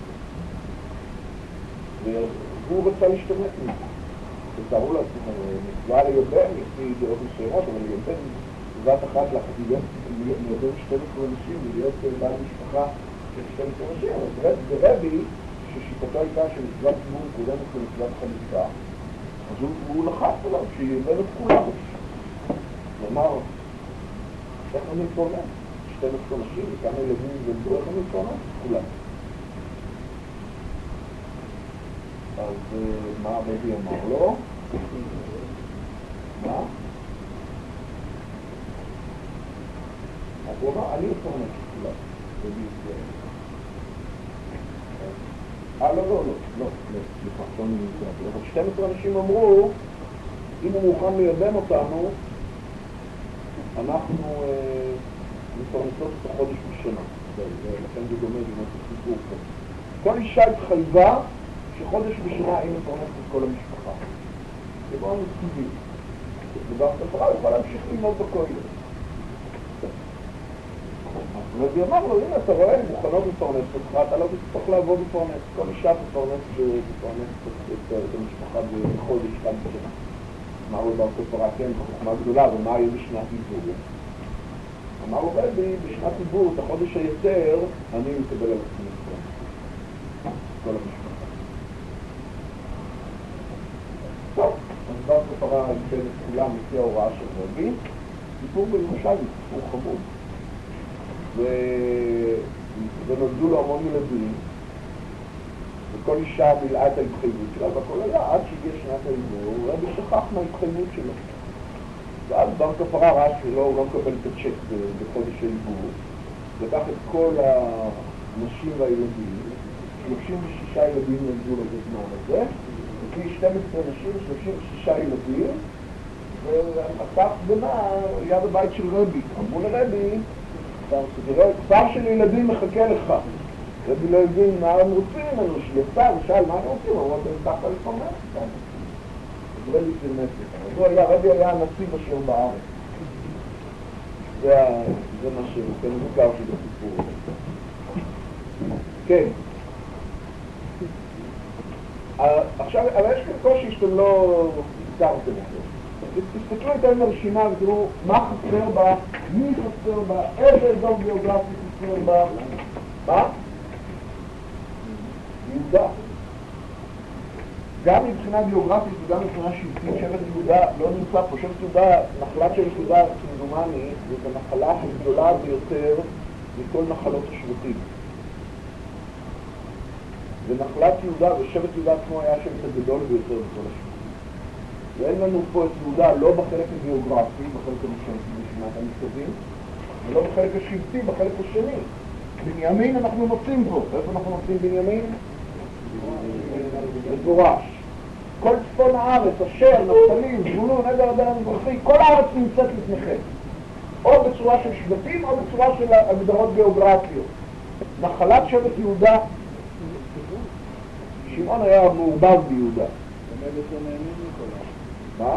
והוא רצה להשתמש מזה. תתארו לעצמם, מצווה לייבם, לפי דעות מסוימות, אבל לייבם בבת אחת לחגיגות, לייבם שתים עשרה נשים ולהיות בעל משפחה של שתים עשרה נשים, אבל זה רבי ששיטתו הייתה שמצוות ציבור קודמת למצוות חליפה, אז הוא, הוא לחץ עליו שייבם את כולם. כלומר, איך אני מתכונן? שתים עשרה נשים וכמה ילדים ילדו, איך אני מתכונן? כולם. אז מה הרבי אמר לו? מה? הוא אמר, אני מתכונן כולם. אה, לא, לא, לא, לא, סליחה, לא נמצא. אבל שתים עשרה אנשים אמרו, אם הוא מוכן לייבם אותנו, אנחנו מפרנסות את החודש בשנה. ולכן זה דומה למה שסיפור פה. כל אישה התחייבה שחודש בשנה היא מפרנסת את כל המשפחה. זה מאוד טבעי. דבר כפרה, הוא יכול להמשיך ללמוד בכולל. רבי אמר לו, הנה אתה רואה, מוכנות לפרנס אותך, אתה לא צריך לעבוד לפרנס. כל אישה תפרנס את המשפחה בחודש כאן בשנה. אמר לו בר כפרה, כן, חוכמה גדולה, ומה יהיה בשנת עיבור? אמר לו רבי, בשנת עיבור, את החודש היותר, אני מקבל על עצמי לפרנס. כל המשפחה. טוב, אז בר כפרה ייתן את כולם לפי ההוראה של רבי, סיפור בירושלמי, סיפור חמוד. ונולדו לו המון ילדים, וכל אישה מילאה את ההתחייבות שלה, והכל היה עד שהגיע שנת העיבור, רבי שכח מההתחייבות שלו. ואז בר כפרה ראה שלא, הוא לא מקבל את הצ'ק בחודש העיבור, לקח את כל הנשים והילדים, שלושים ושישה ילדים נולדו לו בזמן הזה, לפי שתים עשרה נשים, שלושים ושישה ילדים, ואסף בנה ליד הבית של רבי. אמרו לרבי, כפר של ילדים מחכה לך. רבי לא הבין מה הם רוצים, אני שיצא ושאל מה הם רוצים, אמרו אתם ככה לפרנס. אז רבי פרנס. רבי היה הנציב אשר בארץ. זה מה שמוכר של הסיפור. כן. עכשיו, אבל יש כאן קושי שאתם לא הזכרתם אותו. תסתכלו את היום הרשימה ותראו מה חסר בה, מי חסר בה, איזה אזור גיאוגרפי חסר בה. מה? יהודה. גם מבחינה גיאוגרפית וגם מבחינה שבטית, שבט יהודה לא נמצא פה. שבט יהודה, נחלת של יהודה כמדומני, זאת הנחלה הגדולה ביותר מכל נחלות השבטים. ונחלת יהודה ושבט יהודה עצמו היה השבט הגדול ביותר בכל השבט. ואין לנו פה את יהודה לא בחלק הגיאוגרפי, בחלק המשמעת המכתבים, ולא בחלק השבטי, בחלק השני. בנימין אנחנו מוצאים פה. איפה אנחנו מוצאים בנימין? מפורש. כל צפון הארץ, אשר, נפתלי, זבולון, עבר הדן המזרחי, כל הארץ נמצאת לפניכם. או בצורה של שבטים או בצורה של הגדרות גיאוגרפיות. נחלת שבט יהודה, שמעון היה מעורבב ביהודה. מה?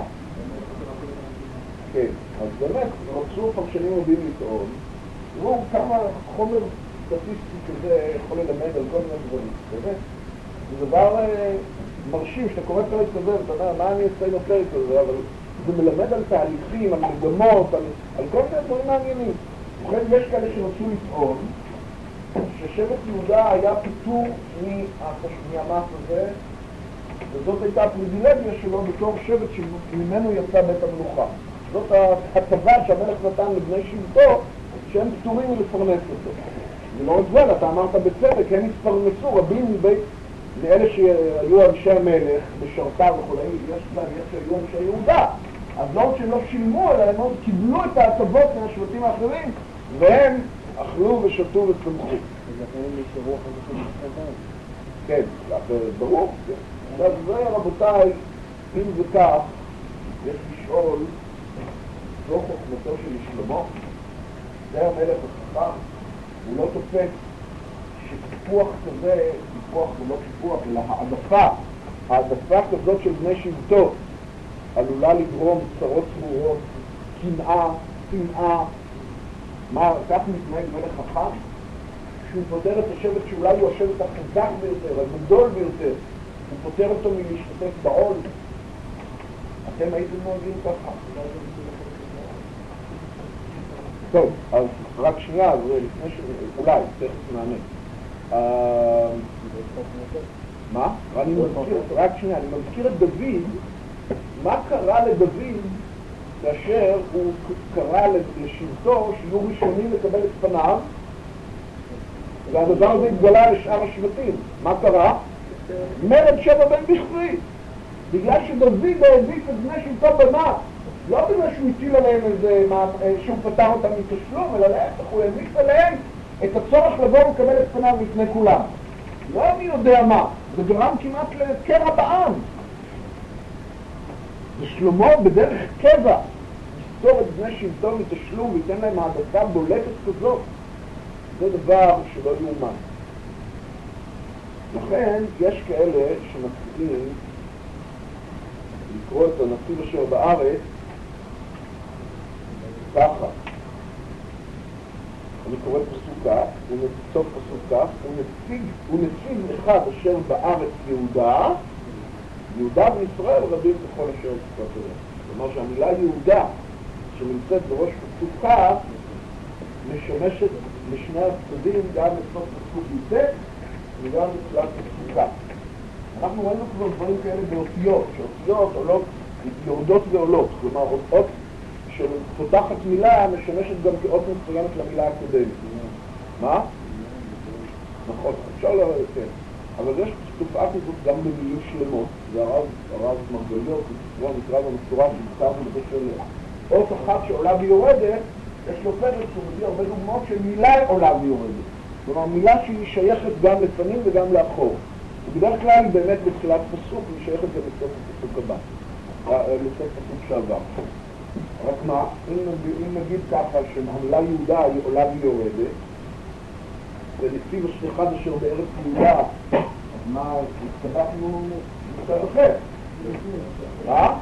כן, אז באמת, רצו פרשנים רבים לטעון, תראו כמה חומר סטטיסטי כזה יכול ללמד על כל מיני דברים, באמת. זה דבר מרשים, שאתה קורא פרק כזה, ואתה יודע, מה אני אעשה עם הפרק הזה, אבל זה מלמד על תהליכים, על מגמות, על, על כל מיני דברים מעניינים. ובכן, יש כאלה שרצו לטעון, ששבט יהודה היה פיתור מהמס הזה, וזאת הייתה הפריבילגיה שלו בתור שבט שממנו יצא בית המלוכה. זאת ההטבה שהמלך נתן לבני שבטו, שהם פטורים מלפרנס אותו. ולא רק זה, אתה אמרת בצדק, הם התפרנסו, רבים מבית, מאלה שהיו אנשי המלך, משרתיו וכו', יש להם, יש שהיו אנשי יהודה. אז לא שהם לא שילמו, אלא הם עוד קיבלו את ההטבות מהשבטים האחרים, והם אכלו ושתו וצמחו. אז לכן הם נשארו אחרי זה של כן, ברור. אז זה, רבותיי, אם זה כך, יש לשאול, זו חוכמתו של שלמה, זה המלך החכם, הוא לא תופס שטיפוח כזה, טיפוח זה לא טיפוח, אלא העדפה, העדפה כזאת של בני שבטו, עלולה לגרום צרות צרורות, קנאה, שנאה. מה, כך מתנהג מלך חכם? שהוא פותר את השבט שאולי הוא השבט החזק ביותר, הגדול ביותר, הוא פותר אותו מלהשתתף בעול. אתם הייתם נוהגים ככה. טוב, אז רק שנייה, לפני ש... אולי, תכף נענה. מה? אני מזכיר, רק שנייה, אני מזכיר את דוד, מה קרה לדוד כאשר הוא קרא לשבטו שיהיו ראשונים לקבל את פניו, והדבר הזה התגלה לשאר השבטים. מה קרה? מרד שבע בן בכרי. בגלל שדוד העדיף את בני שבטו במה, לא בגלל שהוא הטיל עליהם איזה, שהוא פתר אותם מתשלום, אלא להפך, הוא העדיף עליהם את הצורך לבוא ולקבל את פניו לפני כולם. לא אני יודע מה, זה גרם כמעט לקרע בעם. ושלמה בדרך קבע יסתור את בני שבטו מתשלום וייתן להם העדפה בולטת כזאת. זה דבר שלא יאומן. לכן יש כאלה שמתחילים לקרוא את הנציב אשר בארץ ככה. אני קורא פסוק כך, ונציב פסוק כך, ונציב, ונציב אחד אשר בארץ יהודה, יהודה וישראל רבים בכל אשר פסוק הזה. כלומר שהמילה יהודה שנמצאת בראש פסוק כך משמשת לשני הצדדים גם לסוף פסוק י"ט וגם לתחילת פסוק כך. אנחנו ראינו כבר דברים כאלה באותיות, שאותיות עולות, יורדות ועולות, כלומר אות שפותחת מילה משמשת גם כאות מסוימת למילה הקודמת. מה? נכון, אפשר לראות, כן. אבל יש תופעה כזאת גם במילים שלמות, והרב, הרב מרגליות, הוא נקרא במסורה שכתב לזה של אות אחת שעולה ויורדת, יש לו פרק שהוא מביא הרבה דוגמאות של מילה עולה ויורדת. כלומר, מילה שהיא שייכת גם לפנים וגם לאחור. ובדרך כלל באמת בתחילת פסוק היא שייכת גם לסוף הפסוק הבא, לסוף פסוק שעבר. רק מה, אם, אם נגיד ככה שהמילה יהודה היא עולה ויורדת, ולפי אחד אשר בארץ יהודה, אז מה, התקבחנו מצד אחר? מה?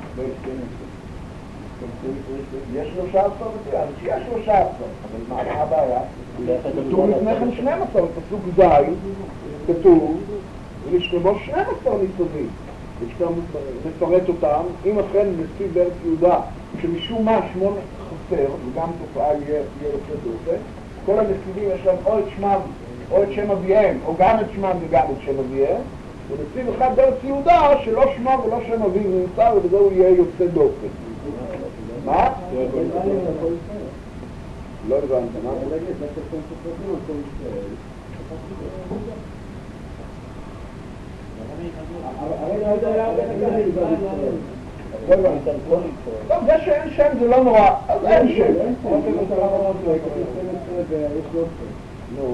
יש שלושה עשר מצוין, שיש שלושה עשר, אבל מה הבעיה? כתוב לפני כן שנים עשר, בפסוק ז' כתוב, ולשכבו שנים עשר ניצבים, וכשאתה מפרט אותם, אם אכן נציב בארץ יהודה, שמשום מה שמונה חסר, וגם תופעה יהיה יוצא דופן, כל הנציבים יש להם או את שמם, או את שם אביהם, או גם את שמם וגם את שם אביהם, ונציב אחד בארץ יהודה שלא שמו ולא שם אביו נמצא, ובזה הוא יהיה יוצא דופן. מה? לא הבנתי, מה? הרי לא יודע להגיד. טוב, זה שאין שם זה לא נורא, אז אין שם. נו.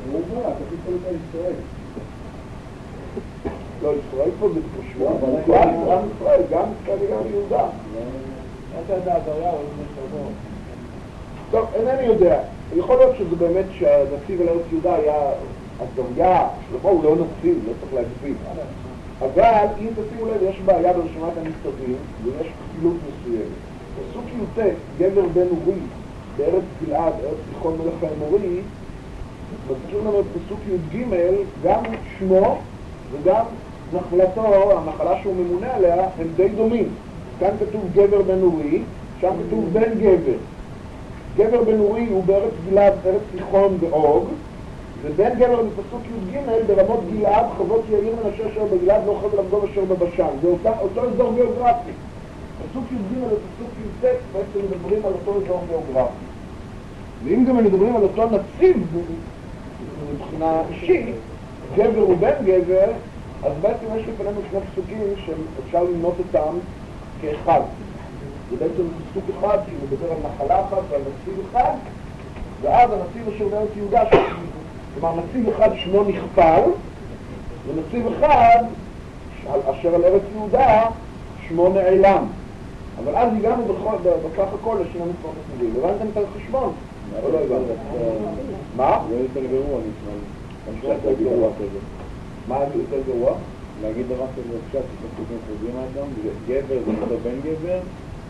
לא, ישראל פה זה פשוט, אבל גם ישראל, גם כנראה יהודה. אתה יודע, דריה או לא טוב, אינני יודע. יכול להיות שזה באמת שהנציב על ארץ יהודה היה הדרגה, שלמה הוא לא נציב, לא צריך להגביל. אבל אם תשימו לב, יש בעיה ברשימת הניצבים, ויש כפילות מסוימת. פסוק י"ט, גבר בן אורי, בארץ גלעד, ארץ תיכון מלך האמורי, מזכיר לנו את פסוק י"ג, גם שמו וגם נחלתו, הנחלה שהוא ממונה עליה, הם די דומים. כאן כתוב גבר בן אורי, שם כתוב בן גבר. גבר בן אורי הוא בארץ גלעד, ארץ תיכון ואוג, ובן גבר בפסוק י"ג ברמות גלעד, חוות יאיר מנשה אשר בגלעד לא חבל למדום אשר בבשן. זה אותו, אותו אזור גיאוגרפי. פסוק י"ג ופסוק י"ט בעצם מדברים על אותו אזור גיאוגרפי. ואם גם מדברים על אותו נציב מבחינה אישית, גבר ובן גבר, אז בעצם יש לפנינו שני פסוקים שאפשר למנות אותם כאחד. זה בעצם פסוק אחד שמדבר על נחלה אחת ועל נציב אחד, ואז הנציב אשר בארץ יהודה, כלומר נציב אחד שמו נכפל, ונציב אחד אשר על ארץ יהודה שמו נעלם. אבל אז הגענו בכך הכל לשני מספר נציבים. הבנתם את החשבון? או לא הבנתם? מה? זה יותר גרוע נשמע. מה יותר גרוע? להגיד דבר כזה אפשר שפסוקים חוזרים האדם, גבר זה לא בן גבר,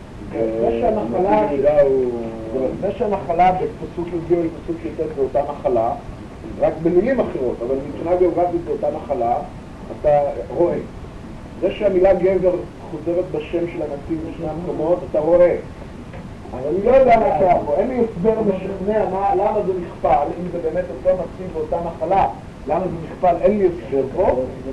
זה שהנחלה בפסוק י"ג ופסוק י"ט זה אותה נחלה, רק במילים אחרות, אבל מבחינה גיאוגרפית זה אותה נחלה, אתה רואה. זה שהמילה גבר חוזרת בשם של הנציב בשני המקומות, אתה רואה. אבל אני לא יודע מה קרה פה, אין לי הסבר משכנע למה זה נכפל, אם זה באמת אותו נציב ואותה נחלה, למה זה נכפל, אין לי הסבר פה.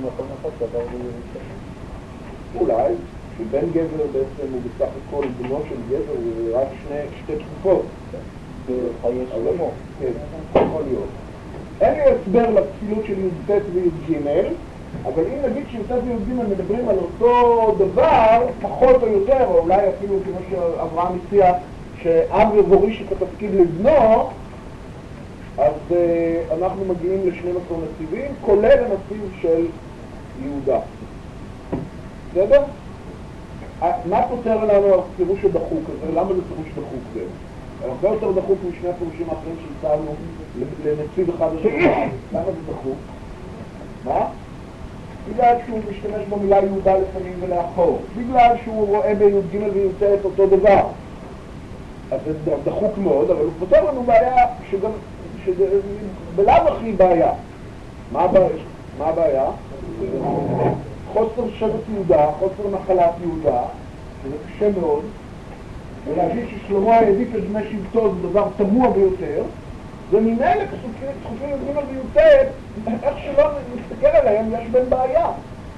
אולי, שבן גבר בעצם הוא בסך הכל בנו של גבר, הוא רק שתי תקופות. חיי שלמה. כן, יכול להיות. אין לי הסבר לכפילות של י"ט וי"ג, אבל אם נגיד שי"ט וי"ג מדברים על אותו דבר, פחות או יותר, או אולי אפילו כמו שאברהם הציע, שאב יבוריש את התפקיד לבנו, אז uh, אנחנו מגיעים ל-שנים עשר נציבים, כולל הנציב של יהודה. בסדר? מה פותר לנו הפירוש הדחוק הזה? למה זה פירוש דחוק זה? הרבה יותר דחוק משני הפירושים האחרים שהצענו לנציב אחד השני. למה זה דחוק? מה? בגלל שהוא משתמש במילה יהודה לפנים ולאחור. בגלל שהוא רואה בי"ג וי"ט את אותו דבר. אז זה דחוק מאוד, אבל הוא פותר לנו בעיה שגם... שבלאו הכי בעיה. מה הבעיה? מה הבעיה? חוסר שבט יהודה, חוסר נחלת יהודה, שזה קשה מאוד, ולהגיד ששלמה העדיף את בני שבטו זה דבר תמוה ביותר, וממילא פסוקים י"ג וי"ט, איך שלא נסתכל עליהם, יש בין בעיה.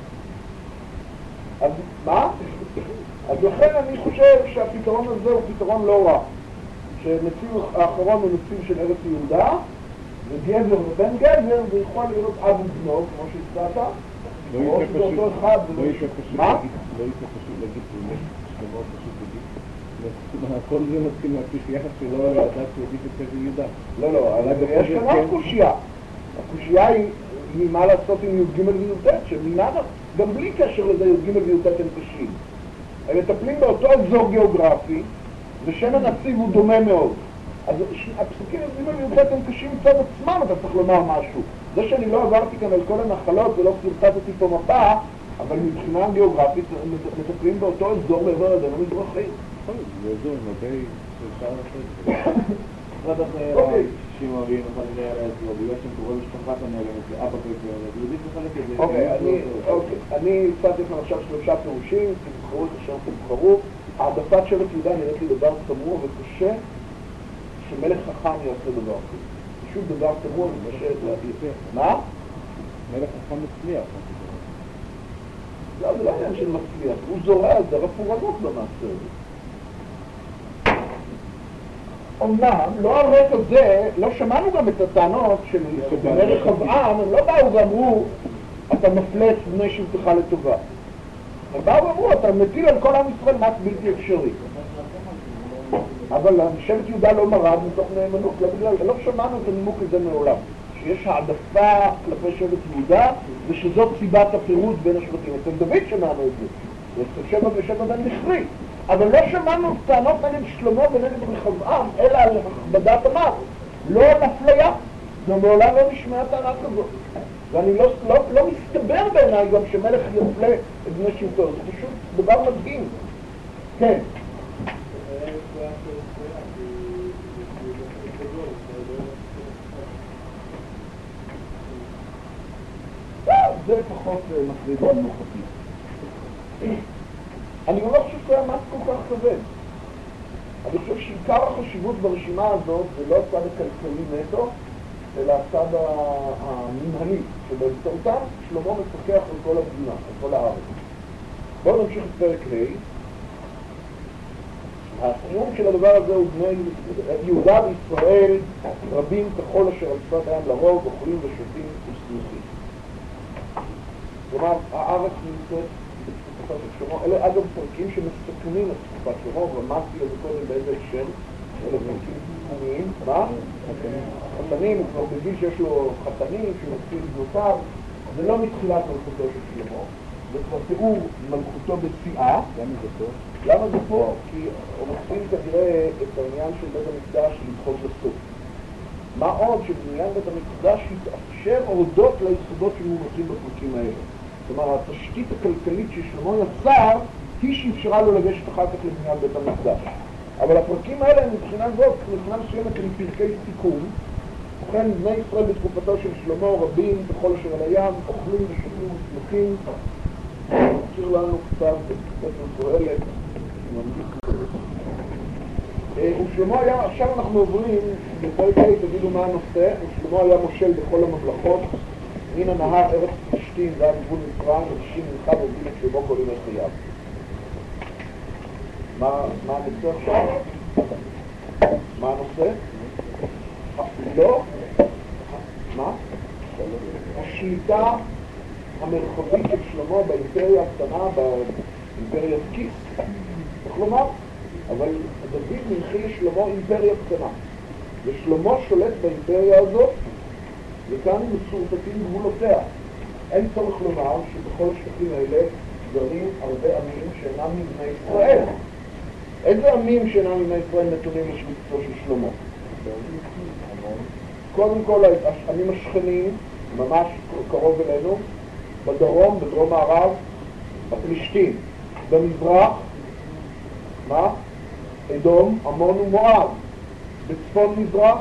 אז מה? אז לכן אני חושב שהפתרון הזה הוא פתרון לא רע. שנציב האחרון הוא נציב של ארץ יהודה, וגבר ובן גבר, ויכול להיות אב ובנו, כמו שהצעת, או שזה אותו אחד, לא יצא פשוט מה? לא יצא פשוט להגיד שלמה פשוט להגיד. כל זה מתחיל מהקושייה שלא ידעת להגיד את ספר יהודה. לא, לא, יש כאן עוד קושייה. הקושייה היא מה לעשות עם י"ג וי"ט, שמנהל, גם בלי קשר לזה י"ג וי"ט הם קשים. הם מטפלים באותו אזור גיאוגרפי, ושם הנציב הוא דומה מאוד. אז הפסוקים י"ג וי"ט הם קשים מצד עצמם, אתה צריך לומר משהו. זה שאני לא עברתי כאן על כל הנחלות ולא פרטטתי פה מפה, אבל מבחינה גיאוגרפית מטפלים באותו אזור בעבר הדין המזרחי. זה אזור עם הרבה שאפשר לעשות. אחת אחרי שימורים, אחד אחרי הרעצלו, בגלל שהם קוראים משפחת הנעלמת, לאבא וקרמת, יהודית מחלק את זה. אוקיי, אני הצעתי לכם עכשיו שלושה פירושים, תבחרו את אשר תבחרו. העדפת שבט יהודה נראית לי דבר תמוה וקשה, שמלך חכם יעשה דבר כזה. פשוט דבר תמוה וקשה להגיד. מה? מלך חכם מצליח. לא, זה לא עניין של מצליח, הוא זורע, זה רפורנות במעשה הזה. אומנם, לא על רקע זה, לא שמענו גם את הטענות של בני רחבעם, הם לא באו ואמרו אתה מפלה את בני שבטך לטובה. הם באו ואמרו, אתה מטיל על כל עם ישראל מס בלתי אפשרי. אבל שבט יהודה לא מרד מתוך נאמנות, לא בגלל, לא שמענו את הנימוק הזה מעולם. שיש העדפה כלפי שבט יהודה, ושזאת סיבת הפירוד בין השבטים. אצל דוד שמענו את זה. אצל שבע ושבע בן בכרי. אבל לא שמענו טענות נגד שלמה ונגד רחבעם, אלא על הכבדת המס. לא על אפליה. זו מעולם לא נשמעה טענה כזאת. ואני לא, לא, לא מסתבר בעיניי גם שמלך יפלה את בני שבטו. זה פשוט דבר מדהים. כן. זה פחות מפריד על מוחתי. אני לא חושב שזה היה מס כל כך כבד. אני חושב שעיקר החשיבות ברשימה הזאת זה לא הצד הכלכלי נטו, אלא הצד המנהלי, שבאמצעותם שלמה מפקח על כל המדינה, על כל הארץ. בואו נמשיך את פרק ה'. הסיום של הדבר הזה הוא בני יהודה וישראל, רבים ככל אשר על שפת הים לרוב, אוכלים ושותים ושמחים. כלומר, הארץ נמצאת בתקופת שלמה. אלה אגב פרקים שמסתכנים את תקופת שלמה, ואמרתי לזה קודם באיזה הקשר, אלה פרקים תקומיים, מה? חתנים, הוא כבר בגיל שיש לו חתנים, שהוא מתחיל בנותיו, זה לא מתחילת מלכותו של שלמה, זה כבר תיאור מלכותו בשיאה. למה זה פה? למה זה פה? כי רוצים כנראה את העניין של בית המקדש לדחות לסוף. מה עוד שבעניין בית המקדש יתאפשר הודות ליסודות שמונחים בפרקים האלה. כלומר, התשתית הכלכלית ששלמה יצר היא שאפשרה לו לגשת אחר כך לבניין בית המקדש. אבל הפרקים האלה הם מבחינה זאת, מבחינה מסוימת הם פרקי סיכום. ובכן, בני ישראל בתקופתו של שלמה רבים בכל אשר על הים, אוכלים ושותים ושמחים. נזכיר לנו קצת את קהלת. ושלמה היה, עכשיו אנחנו עוברים, בפרק ה' תגידו מה הנושא, ושלמה היה מושל בכל הממלכות, מן הנהר ארץ פלישתים ועד גבול מצרים, אנשים מנחה ועובדים את שלמה כל ימי חייו. מה הנושא עכשיו? מה הנושא? לא? מה? השליטה המרחבית של שלמה באימפריה הקטנה, באימפריית כיס. איך לומר? אבל דוד מנחיל לשלמה אימפריה קטנה. ושלמה שולט באימפריה הזאת, וכאן מסורטטים גבולותיה. אין צורך לומר שבכל השטחים האלה גרים הרבה עמים שאינם מבני ישראל. איזה עמים שאינם מבני ישראל נתונים לשליטתו של שלמה? קודם כל, העמים השכנים, ממש קרוב אלינו, בדרום, בדרום מערב, הפלישתים, במזרח, מה? אדום, עמון ומואב, בצפון מזרח,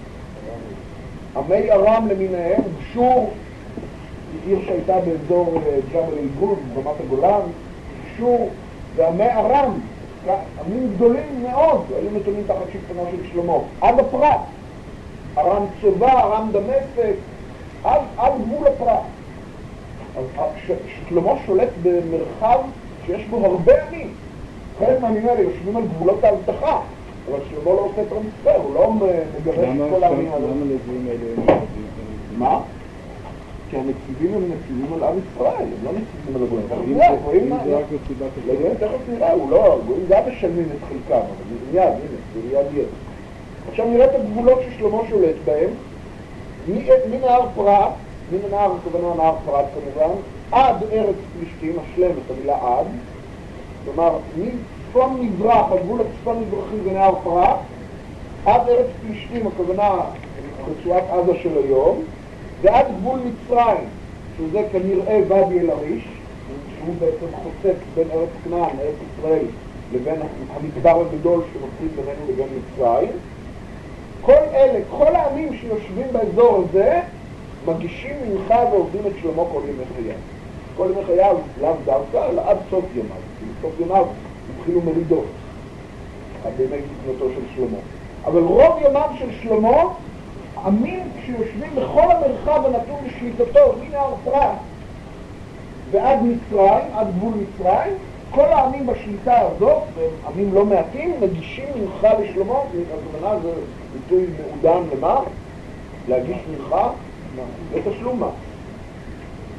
עמי ארם למיניהם, שור, עיר שהייתה באזור ג'בל אל-גול, ברמת הגולן, שור ועמי ארם, עמים גדולים מאוד, היו נתונים תחת שלטונו של שלמה, עד הפרת, ארם צובה, ארם דמשק, עד, עד גבול הפרת. אז שלמה שולט במרחב שיש בו הרבה עמים. חלק מהעמים האלה יושבים על גבולות ההבטחה, אבל שלמה לא עושה טרנספר, הוא לא מגרש את כל העמים האלה. למה נביאים האלה הם נביאים? מה? כי הנציבים הם נציבים על עם ישראל, הם לא נציבים על הגויים. תכף נראה, גויים מה? זה רק בסיבת לגויים תכף נראה, הוא לא, גויים גם משלמים את חלקם, אבל זה מיד, הנה, זה מיד יהיה. עכשיו נראה את הגבולות ששלמה שולט בהם, מנהר פרת, מנהר, הכוונה נהר פרת כמובן, עד ארץ פלישתים, השלם את המילה עד, כלומר, מצפון מזרח, הגבול הצפון מזרחי ונהר פרת, עד ארץ פלישתים, הכוונה רצועת עזה של היום, ועד גבול מצרים, שזה כנראה ואדי אל-עריש, שהוא בעצם חוצץ בין ארץ כנען, ארץ ישראל, לבין המדבר הגדול שמפריד בינינו לבין מצרים. כל אלה, כל העמים שיושבים באזור הזה, מגישים מנחה ועובדים את שלמה כל ימי חייו. כל ימי חייו, לאו דווקא, אלא עד סוף ימיו. כי בסוף ימיו התחילו מרידות, עד ימי גדולתו של שלמה. אבל רוב ימיו של שלמה, עמים שיושבים בכל המרחב הנתון לשליטתו, מנהר פרת ועד מצרים, עד גבול מצרים, כל העמים בשליטה הזאת, עמים לא מעטים, מגישים מנחה לשלמה, הכוונה זה ביטוי מעודן למה? להגיש מנחה לתשלום מס.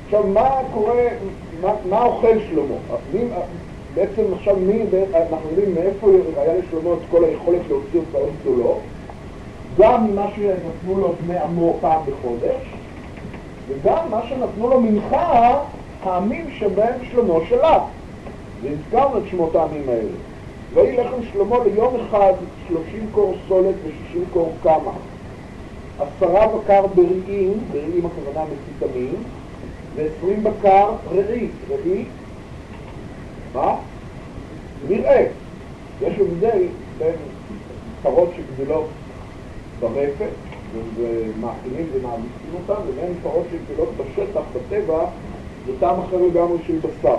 עכשיו, מה קורה, מה, מה אוכל שלמה? מי, בעצם עכשיו מי, אנחנו יודעים מאיפה היה לשלמה את כל היכולת להוציא הוצאות גדולות, גם ממה שנתנו לו בני עמו פעם בחודש, וגם מה שנתנו לו מנחה, העמים שבהם שלמה שלט. והזכרנו את שמות העמים האלה. ויהי לחם שלמה ליום אחד שלושים קור סולת ושישים קור קמח. עשרה בקר בריאים, בריאים הכוונה מסיתמים, ועשרים בקר רעי. רעי? מה? נראה. יש הבדל בין פרות שגדלות ברפת, ומאכילים ומעמיסים אותם, ובין פרות שגדלות בשטח, בטבע, זה טעם אחר לגמרי של בשר.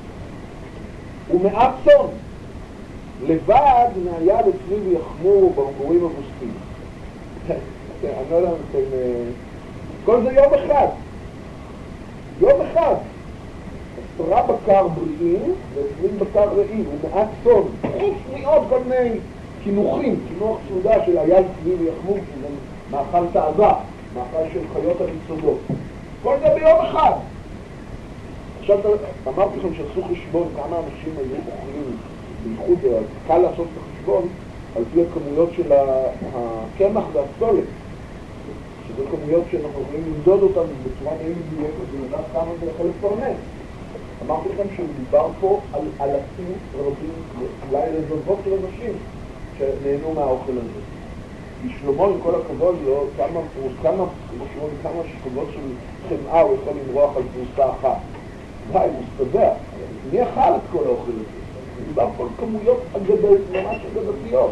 ומעט צאן, לבד מהיד אצלי ויחמור ברבורים הבוסקים. אני לא יודע, כל זה יום אחד. יום אחד. עשרה בקר בריאים ועשרים בקר רעים, ומעט צאן. חוץ מעוד כל מיני כינוחים, כינוח סעודה של היד אצלי ויחמור, שזה מאכל תאווה, מאכל של חיות הניצודות. כל זה ביום אחד. עכשיו אמרתי לכם שעשו חשבון כמה אנשים היו אוכלים, בייחוד קל לעשות את החשבון על פי הכמויות של הקמח והסולת, שזה כמויות שאנחנו יכולים למדוד אותן בצורה די מדויקת ולדעת כמה זה יכול לפרנס. אמרתי לכם שמדובר פה על אלפים רבים, אולי רבבות של אנשים שנהנו מהאוכל הזה. כי שלמה, עם כל הכבוד, לא, כמה, כמה, כמה שכבות של חמאה הוא יכול למרוח על פרוסה אחת. די, הוא סבע. מי אכל את כל האוכל הזה? מדובר כל כמויות אגדות, ממש אגדתיות.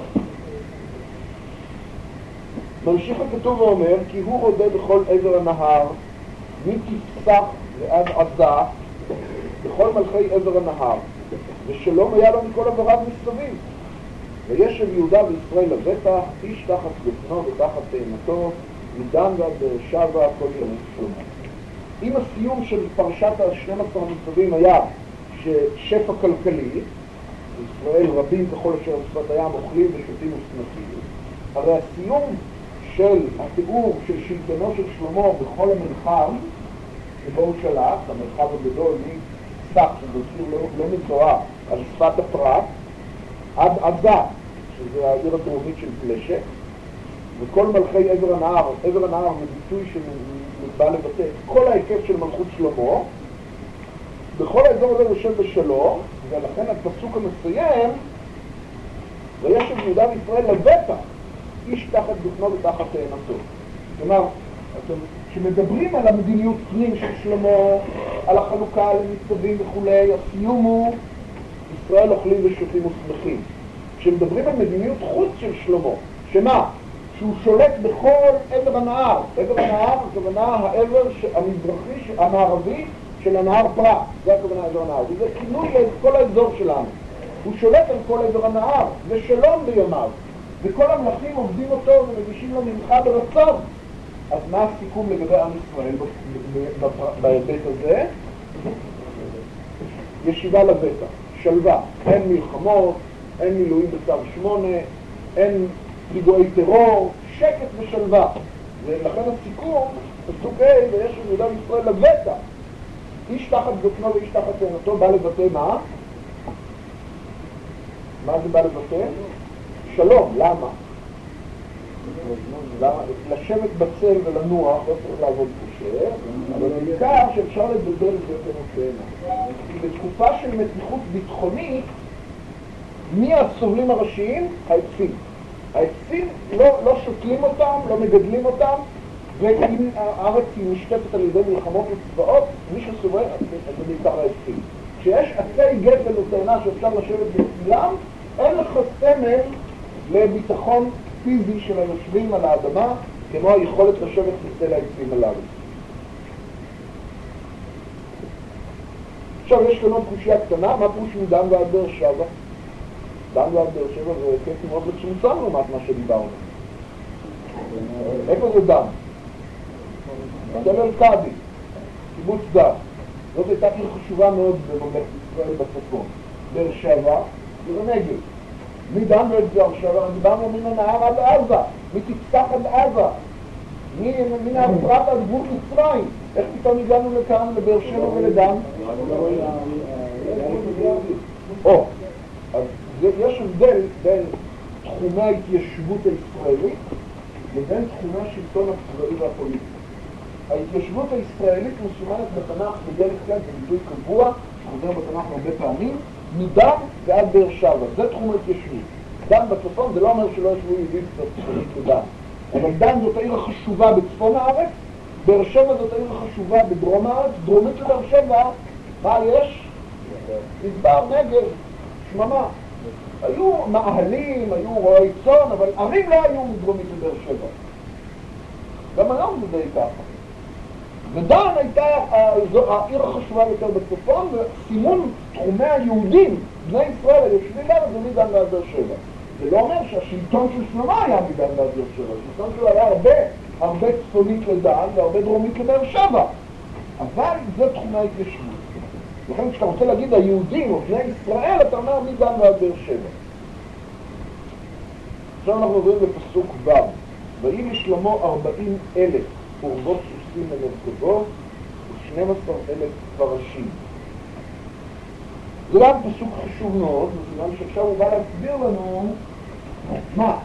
ממשיך הכתוב ואומר, כי הוא רודה בכל עבר הנהר, מתפסח ועד עזה, בכל מלכי עבר הנהר, ושלום היה לו מכל עבריו מסביב. וישב יהודה וישראל לבטח, איש תחת גפנו ותחת תאנתו, מדן ועד באר שבע, כל ימי שלמה. אם הסיום של פרשת ה-שנים עשר המצווים היה ששפע כלכלי, ישראל רבים ככל אשר שפת הים אוכלים ושותים ושמחים, הרי הסיום של התיאור של שלטונו של שלמה בכל המרחב שבו הוא שלט, המרחב הגדול מסך, שזה סיר לא, לא מתואר על שפת הפרט, עד עזה, שזה העיר הדרומית של פלשת, וכל מלכי עבר הנהר, עבר הנהר זה ביטוי שבא לבטא את כל ההיקף של מלכות שלמה, בכל האזור הזה יושב בשלום, ולכן הפסוק המסיים, וישב יהודה וישראל לבטח, איש תחת גפנו ותחת תאנתו. כלומר, כשמדברים על המדיניות פנים של שלמה, על החלוקה למצבים וכו', הסיום הוא ישראל אוכלים ושותים ושמחים. כשמדברים על מדיניות חוץ של שלמה, שמה? שהוא שולט בכל עבר הנהר. עבר הנהר, הכוונה העבר המזרחי, המערבי של הנהר פרת. זה הכוונה עבר הנהר. וזה כינוי לכל האזור שלנו. הוא שולט על כל עבר הנהר, ושלום בימיו. וכל המלכים עובדים אותו ומגישים לו מנחה ברצון. אז מה הסיכום לגבי עם ישראל בהיבט הזה? ישיבה לבטח, שלווה, אין מלחמות, אין מילואים בצו שמונה, אין פיגועי טרור, שקט ושלווה. ולכן הסיכום, פסוק ה' ויש יהודה וישראל לבטח. איש תחת גפנו ואיש תחת תאנתו בא לבטא מה? מה זה בא לבטא? שלום, למה? למה? לשבת בצל ולנוח, לא צריך לעבוד קשה, אבל בעיקר שאפשר לדבר את זה כמותינו. כי בתקופה של מתיחות ביטחונית, מי הסובלים הראשיים? העצים. העצים לא, לא שותלים אותם, לא מגדלים אותם, ואם הארץ היא משתפת על ידי מלחמות וצבאות, מי שסובל זה בעיקר העצים. כשיש עצי גפן וטענה שאפשר לשבת בצילם, אין לך סמל לביטחון פיזי של היושבים על האדמה, כמו היכולת לשבת בצל העצים הללו. עכשיו יש כאן עוד קושיה קטנה, מה פירוש מדן ועד באר שבע? דן ועד באר שבע זה היקף מאוד מצומצם לעומת מה שדיברנו. איפה זה דן? תל אל-קאדי, קיבוץ דן. זאת הייתה עיר חשובה מאוד בממלכת ישראל בצפון. באר שבע זה נגב. מדן ועד באר שבע דיברנו מן הנהר עד עזה, מתפתח עד עזה. מן ההפרט על גבול מצרים. איך פתאום הגענו לכאן, לבאר שבע ולדן? או, אז יש הבדל בין תחומי ההתיישבות הישראלית לבין תחומי השלטון הצבאי והפוליטי. ההתיישבות הישראלית מסומנת בתנ"ך בדרך כלל בביטוי קבוע, חוזר בתנ"ך הרבה פעמים, מדן ועד באר שבע. זה תחום ההתיישבות. דן בצפון זה לא אומר שלא ישבו יהודים צפונית לדן. אבל דן זאת העיר החשובה בצפון הארץ, באר שבע זאת העיר החשובה בדרום הארץ, דרומית לבאר שבע, מה יש? מדבר, נגב, שממה. היו מאהלים, היו רועי צאן, אבל ערים לא היו מדרומית לבאר שבע. גם היום זה די ככה. ודן הייתה העיר החשובה יותר בצפון, וסימון תחומי היהודים, בני ישראל היושבים לה, זה מדן ועד באר שבע. זה לא אומר שהשלטון של שלמה היה מדן ועד באר שבע, השלטון שלו היה הרבה, הרבה צפונית לדן והרבה דרומית לבאר שבע. אבל זה תחומי ההתיישבות. לכן כשאתה רוצה להגיד היהודים או בני ישראל, אתה אומר מדן ועד באר שבע. עכשיו אנחנו עוברים לפסוק ו'. ויהי לשלמה ארבעים אלף חורבות סוסים למרכבו ושנים עשר אלף פרשים. זה גם פסוק חשוב מאוד, בגלל שעכשיו הוא בא להסביר לנו מה?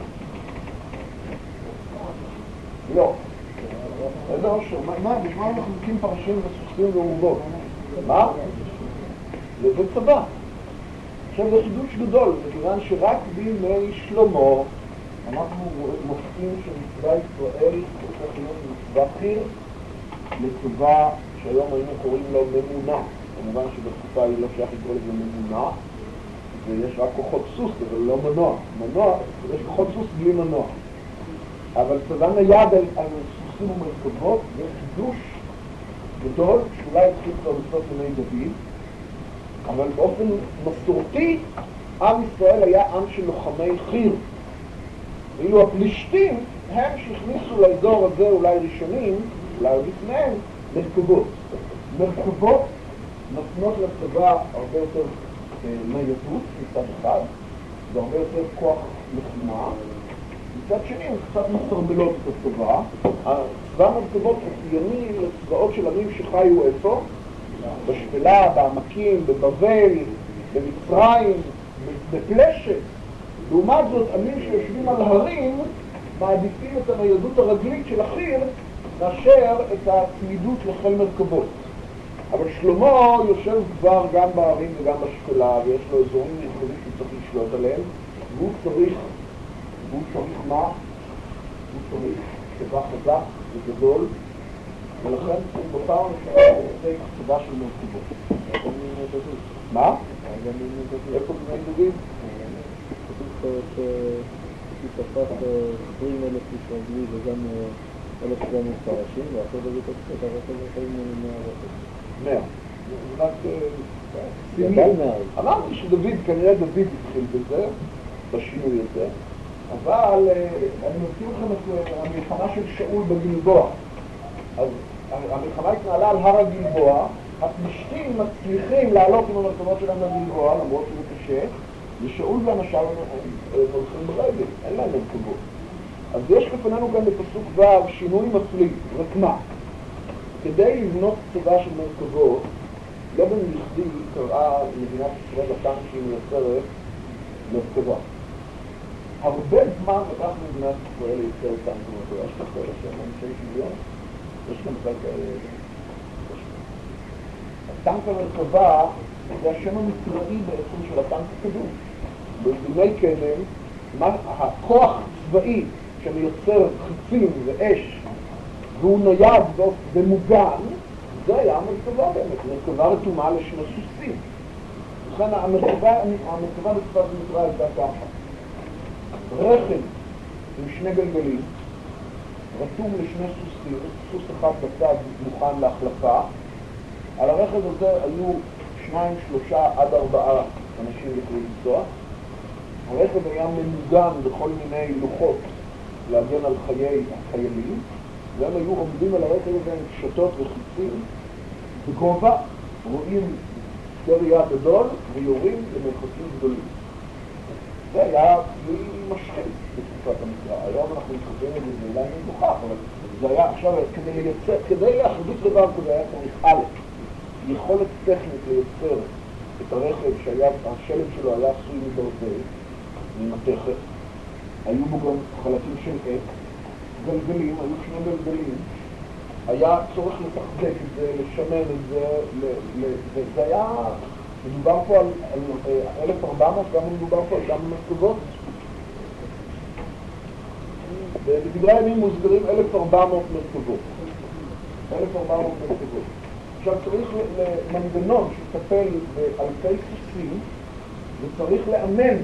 לא. איזה אושר? מה? בשביל אנחנו מקים פרשים וסוסים ואורבות? מה? זה צבא. עכשיו זה חידוש גדול, בגלל שרק בימי שלמה אנחנו מופעים שמצווה ישראל הופך להיות מצווה חיר לצבא שהיום היינו קוראים לו ממונה. כמובן שבתקופה היא לא שייך לקרוא לזה ממונה, ויש רק כוחות סוס, אבל לא מנוע. מנוע, יש כוחות סוס בלי מנוע. אבל צבא נייד על, על סוסים ומרכבות זה חידוש גדול, שאולי התחיל כבר בסוף ימי דוד, אבל באופן מסורתי, עם ישראל היה עם של לוחמי חיר. ואילו הפלישתים הם שהכניסו לאזור הזה אולי ראשונים, אולי לפניהם, מרכבות. מרכבות נותנות לצבא הרבה יותר ניידות מצד אחד, והרבה יותר כוח לחימה. מצד שני, הן קצת מסרבלות את הצבא. הצבא מרכבות אופייני לצבאות של עמים שחיו איפה? בשפלה, בעמקים, בבבל, במצרים, בפלשת. לעומת זאת, עמים שיושבים על הרים מעדיפים את הניידות הרגלית של החיר מאשר את הצמידות לחיל מרכבות. אבל שלמה יושב כבר גם בערים וגם בשפלה, ויש לו אזורים נרחבים שהוא צריך לשלוט עליהם, והוא צריך, והוא צריך מה? הוא צריך צבא חזק וגדול, ולכן הוא בפעם הראשונה עושה צבא של מרכבות. מה? איפה בני דוד? שתפס עשרים אלף איש רגלי וגם אלף שבע מאות פרשים, ואחרי דוד תפסת הרכב יכולים מאה רכב. מאה. זה רק סימי. אמרתי שדוד, כנראה דוד התחיל בזה, בשינוי הזה, אבל אני מזכיר לכם את המלחמה של שאול בגלבוע. אז המלחמה התנהלה על הר הגלבוע, הפלישתים מצליחים לעלות עם המרכבות שלהם לגלבוע, למרות שזה קשה, ושאול ואנשיו הולכים ברגל, אין להם מרכבות. אז יש לפנינו גם בפסוק ו' שינוי מפליא, רק מה? כדי לבנות צבא של מרכבות, לא במכדי קראה מדינת ישראל הטנקים מייצרת מרכבה. הרבה זמן לקח מדינת ישראל לייצר טנקים מרכבה. יש לך כאלה שהם אנשי שוויון? יש גם כאלה... הטנק המרכבה זה השם המקראי בעצם של הטנק הקדום. בימי קדם, הכוח צבאי שמייצר חיצים ואש והוא נייד ומוגן, זה היה המרכבה באמת, מרכבה רתומה לשני סוסים. לכן המרכבה, המרכבה בשפת המקרא הייתה ככה. רכב עם שני גלגלים, רתום לשני סוסים, סוס אחד בצד מוכן להחלפה. על הרכב הזה היו שניים, שלושה עד ארבעה אנשים יכלו לנסוע. הרכב היה ממוגן בכל מיני לוחות להגן על חיי החיילים, והם היו עומדים על הרכב הזה עם קשתות וחיצים בגובה, רואים סדר יד גדול ויורים למרחקים גדולים. זה היה כלי משחית בתקופת המקרא. היום אנחנו מתחברים את זה, זה אולי מוכח, אבל זה היה עכשיו, כדי לייצר, כדי להחזיק דבר כזה היה צריך א', יכולת טכנית לייצר את הרכב שהיה, השלם שלו היה עשוי מברזל, ממתכת, היו בו גם חלקים של עץ, גלגלים, היו שני גלגלים, היה צורך לתחזק את זה, לשמר את זה, וזה היה, מדובר פה על אלף וארבע מאות, גם מדובר פה על כמה מרכבות. בדברי הימים מוסגרים אלף וארבע מאות מרכבות. אלף וארבע מאות מרכבות. עכשיו צריך למנגנון שטפל באלפי סוסים, וצריך לאמן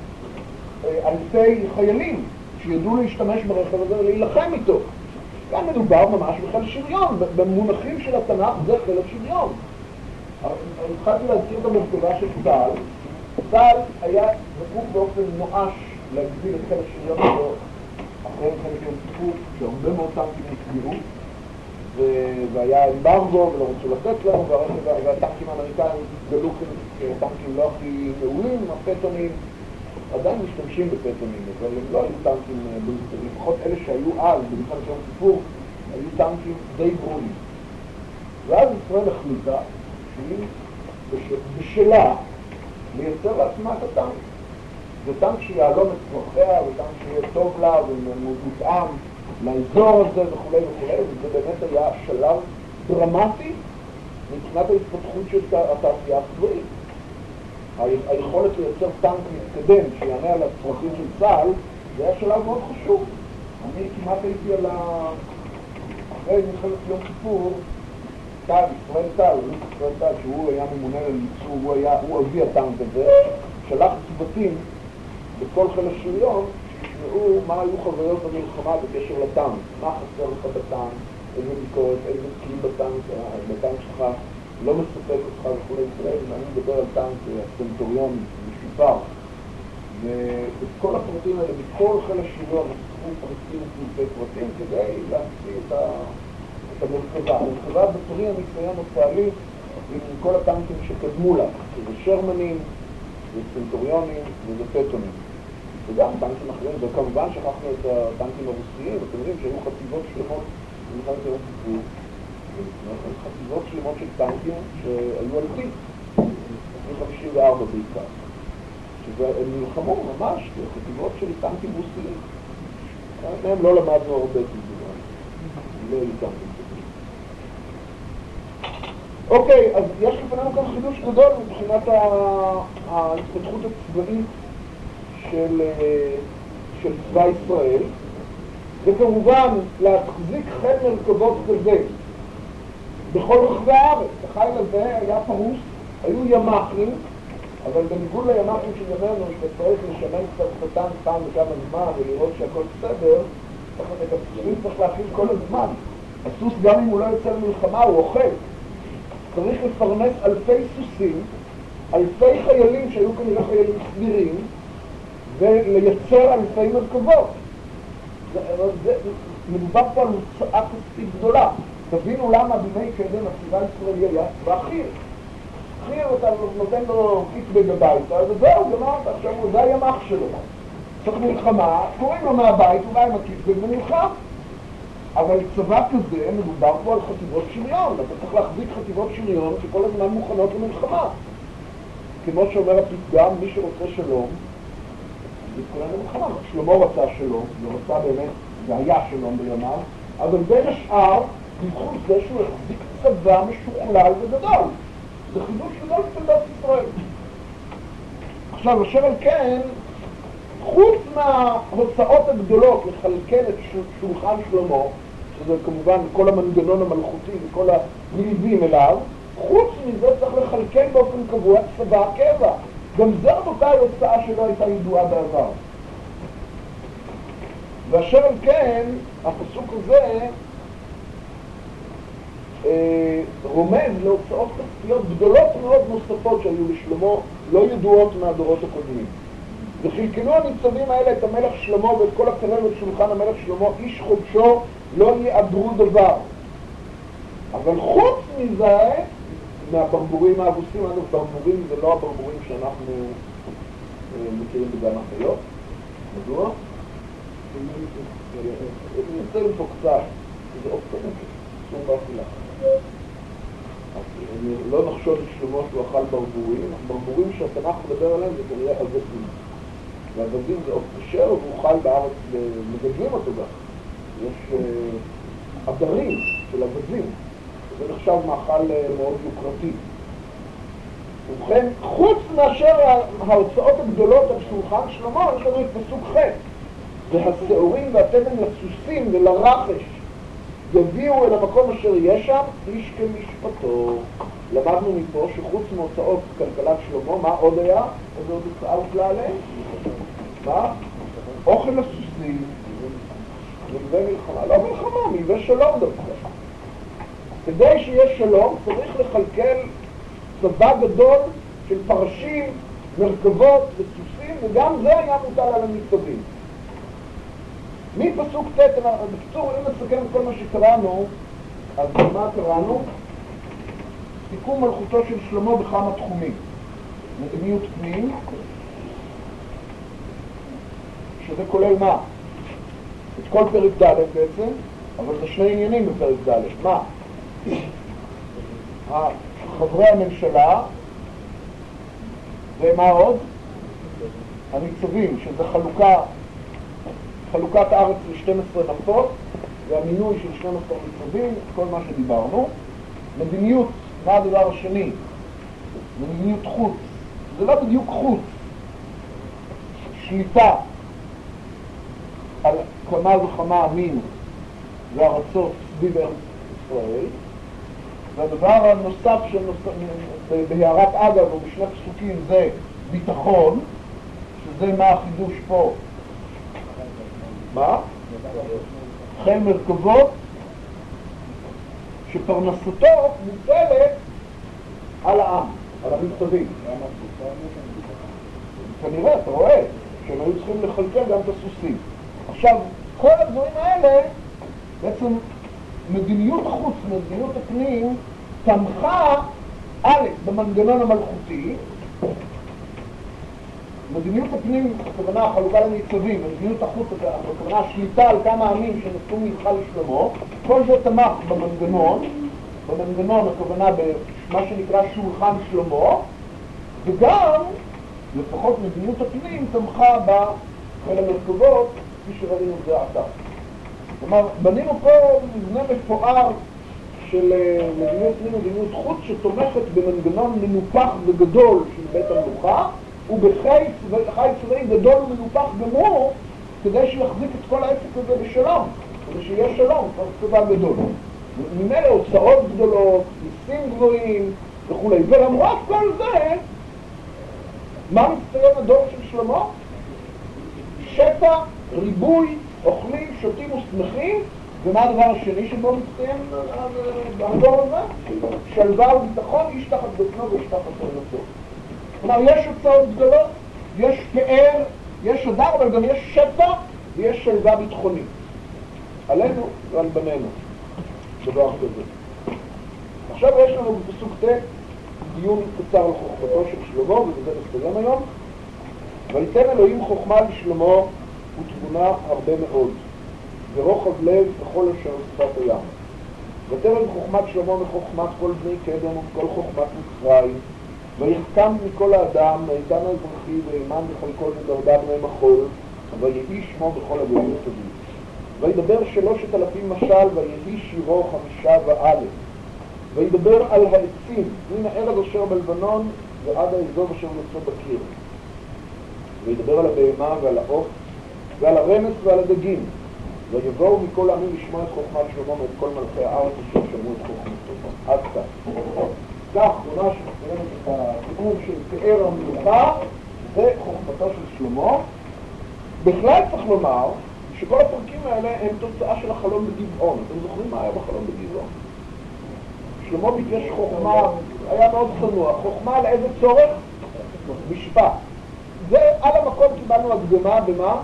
אלפי חיילים שידעו להשתמש ברכב הזה ולהילחם איתו. כאן מדובר ממש בחיל שריון, במונחים של התנ"ך זה חיל השריון. התחלתי להזכיר את המרכבה של צה"ל. צה"ל היה זקוק באופן נואש להגדיל את חיל השריון שלו אחרי מלחמת יום כיפור, שהרבה מאוד טנקים נפגעו, והיה אמברגו ולא רצו לתת לנו, והטנקים האמריקאים התגלו כטנקים לא הכי מעולים, הפטונים עדיין משתמשים בפטונים, אבל הם לא היו טנקים, לפחות אלה שהיו אז, במלחמת יום כיפור, היו טנקים די גרועים. ואז ישראל החליטה שהיא בשלה לייצר לעצמה את הטנק. זה טנק שיעלום את צרכיה, וטנק שיהיה טוב לה ומותאם לאזור הזה וכו' וכו', וזה באמת היה שלב דרמטי מבחינת ההתפתחות של התעשייה הצבאית. היכולת לייצר טנק מתקדם שיענה על הצרכים של צה"ל, זה היה שלב מאוד חשוב. אני כמעט הייתי על ה... אחרי מלחמת יום כיפור, טל, ישראל טל, ישראל טל, שהוא היה ממונה לייצור, הוא היה, הוא הביא הטנק הזה, שלח צוותים בכל חיל השריון, שישמעו מה היו חוויות במלחמה בקשר לטנק, מה חסר לך בטנק, איזה ביקורת, איזה כלי בטנק, בטנק שלך לא מספק אותך וכו' וכו', ואני מדבר על טנק הסנטוריון משופר. ואת כל הפרטים האלה, בכל חיל השריון, אנחנו פרטים ופרטי פרטים כדי להמציא את המרכבה. המרכבה בפרי הניסיון הצה"לי עם כל הטנקים שקדמו לה, שזה שרמנים, וסנטוריונים ופטונים. וגם טנקים אחרים, וכמובן שכחנו את הטנקים הרוסיים, אתם יודעים שהיו חטיבות שלמות במלחמת יום כיפור, חטיבות שלמות של טנקים שהיו על טיפ, מ-חמישים וארבע בעיקר. שהם נלחמו ממש חטיבות של טנקים רוסיים. מהם לא למדנו הרבה תלדורים, לא היו טנקים טובים. אוקיי, אז יש לפנינו כאן חידוש גדול מבחינת ההתפתחות הצבאית של, של צבא ישראל, וכמובן להחזיק חיל מרכבות כזה בכל רחבי הארץ. החיל הזה היה פרוס, היו ימ"חים, אבל בניגוד לימ"חים של ימינו, שצריך לשמן קצת קטן פעם וכמה זמן ולראות שהכל בסדר, את הסוסים צריך להכין כל הזמן. הסוס גם אם הוא לא יוצא למלחמה הוא אוכל. צריך לפרנס אלפי סוסים, אלפי חיילים שהיו כנראה חיילים סבירים, ולייצר אלפי מרכבות. זה, זה, מדובר פה על מוצאה כספית גדולה. תבינו למה בימי קדם הצבא הישראלי היה צבא חי"ר. חי"ר אתה נותן לו קיטבג הביתה, אז זהו, גמרת, עכשיו זה הימ"ח שלו. צריך מלחמה, קוראים לו מהבית, הוא בא עם הקיטבג ונלחם. אבל צבא כזה מדובר פה על חטיבות שריון, אתה צריך להחזיק חטיבות שריון שכל הזמן מוכנות למלחמה. כמו שאומר הפתגם, מי שרוצה שלום, מתכונן למלחמה. שלמה רצה שלום, ורצה באמת, זה היה שלום בימיו, אבל בין השאר, בזכות זה שהוא החזיק צבא משוכלל וגדול. זה חידוש גדול בתולדות ישראל. עכשיו, אשר על כן, חוץ מההוצאות הגדולות לכלכל את שולחן שלמה, שזה כמובן כל המנגנון המלכותי וכל הנלווים אליו, חוץ מזה צריך לכלכל באופן קבוע צבא קבע. גם זה רבותיי הוצאה שלא הייתה ידועה בעבר. ואשר על כן, הפסוק הזה אה, רומז להוצאות כספיות גדולות מאוד נוספות שהיו לשלמה, לא ידועות מהדורות הקודמים. וחלקנו הניצבים האלה את המלך שלמה ואת כל הקרב את שולחן המלך שלמה, איש חודשו לא יעדרו דבר. אבל חוץ מזה, מהברבורים האבוסים, אנו ברבורים זה לא הברבורים שאנחנו מכירים בגן החיות. מדוע? ננסה לפה קצת, זה אופציה נפש, אסור באכילה. אז לא נחשוב את שלמה שהוא אכל ברבורים, ברבורים שהתנ"ך מדבר עליהם זה כנראה עבדים. והעבדים זה אוף כשר והוא חי בארץ, מגדלים אותו גם. יש עדרים של עבדים, זה נחשב מאכל מאוד יוקרתי. ובכן, חוץ מאשר ההוצאות הגדולות על שולחן שלמה, יש לנו את פסוק ח' והשעורים והתבן לסוסים ולרחש יביאו אל המקום אשר יש שם איש כמשפטו. למדנו מפה שחוץ מהוצאות כלכלת שלמה, מה עוד היה? איזה עוד הוצאה הופלה עליהם? מה? אוכל לסוסים, מלווה מלחמה, לא מלחמה, מלווה שלום דווקא. כדי שיש שלום צריך לכלכל צבא גדול של פרשים, מרכבות וסוסים, וגם זה היה מוטל על הניצבים. מפסוק ט', בקיצור, אם נסכם את כל מה שקראנו, אז מה קראנו? סיכום מלכותו של שלמה בכמה תחומים. מדיניות פנים, שזה כולל מה? את כל פרק ד' בעצם, אבל זה שני עניינים בפרק ד'. מה? חברי הממשלה, ומה עוד? הניצבים, שזה חלוקה, חלוקת הארץ ל-שתים עשרה נפות, והמינוי של שנים עשר ניצבים, כל מה שדיברנו. מדיניות, מה הדבר השני? מדיניות חוץ. זה לא בדיוק חוץ. שליטה על כמה וכמה עמים וארצות סביב ארץ ישראל. והדבר הנוסף בהערת אגב ובשני פסוקים זה ביטחון, שזה מה החידוש פה? מה? חיל מרכבות שפרנסתו מוטלת על העם, על הניצבים. כנראה, אתה רואה, שהם היו צריכים לחלקל גם את הסוסים. עכשיו, כל הדברים האלה, בעצם מדיניות החוץ, מדיניות הפנים, תמכה א' במנגנון המלכותי. מדיניות הפנים, הכוונה החלוקה לניצבים, מדיניות החוץ, הכוונה השליטה על כמה עמים שנתנו ממך לשלמה, כל זה תמך במנגנון, במנגנון הכוונה במה שנקרא שולחן שלמה, וגם, לפחות מדיניות הפנים, תמכה בחיל המרכבות, כפי שראינו את זה עתה. כלומר, בנינו פה מבנה מפואר של מדיניות פנים ומדיניות חוץ שתומכת במנגנון מנופח וגדול של בית המלוכה, ובחי צבאי גדול ומנופח גמור, כדי שיחזיק את כל העסק הזה בשלום, כדי שיהיה שלום, כבר צבא גדול. ממילא הוצאות גדולות, מיסים גבוהים וכו'. ולמרות כל זה, מה מצטיין הדור של שלמה? שפע, ריבוי, אוכלים, שותים ושמחים, ומה הדבר השני שבו מצטיין הדור הזה? שלווה וביטחון, איש תחת בטנו ואיש תחת פרנסתו. כלומר, יש הוצאות גדולות, יש פאר, יש הדר, אבל גם יש שפע ויש שלווה ביטחונית. עלינו ועל בנינו. דבר כזה. עכשיו יש לנו בפסוק ט' דיון קצר על חוכמתו של שלמה, ובזה נסתיים היום. ויתן אלוהים חוכמה לשלמה ותבונה הרבה מאוד, ורוחב לב ככל אשר שפת הים. ותרם חוכמת שלמה מחוכמת כל בני קדם וכל חוכמת מצרים, ויחכם מכל האדם, ויתן האזרחי ואימן בכל כל ודרדה בני מחול, ויהי שמו בכל הגויים הטובים. וידבר שלושת אלפים משל, ויהי שירו חמישה ואלף. וידבר על העצים, מן הארז אשר בלבנון ועד האזוב אשר נוצא בקיר. וידבר על הבהמה ועל העוף ועל הרמס ועל הדגים. ויבואו מכל העמים לשמוע את חוכמת שלמה ואת כל מלכי הארץ אשר שמעו את חוכמתו. עד כאן. כך, תמונה שמסתיימת את התיאור של פאר המלוכה וחוכמתו של שלמה. בכלל צריך לומר שכל הפרקים האלה הם תוצאה של החלום בגבעון. אתם זוכרים מה היה בחלום בגבעון? שלמה ביקש חוכמה, היה מאוד צנוע. חוכמה לאיזה צורך? משפט. זה על המקום קיבלנו הקדמה במה?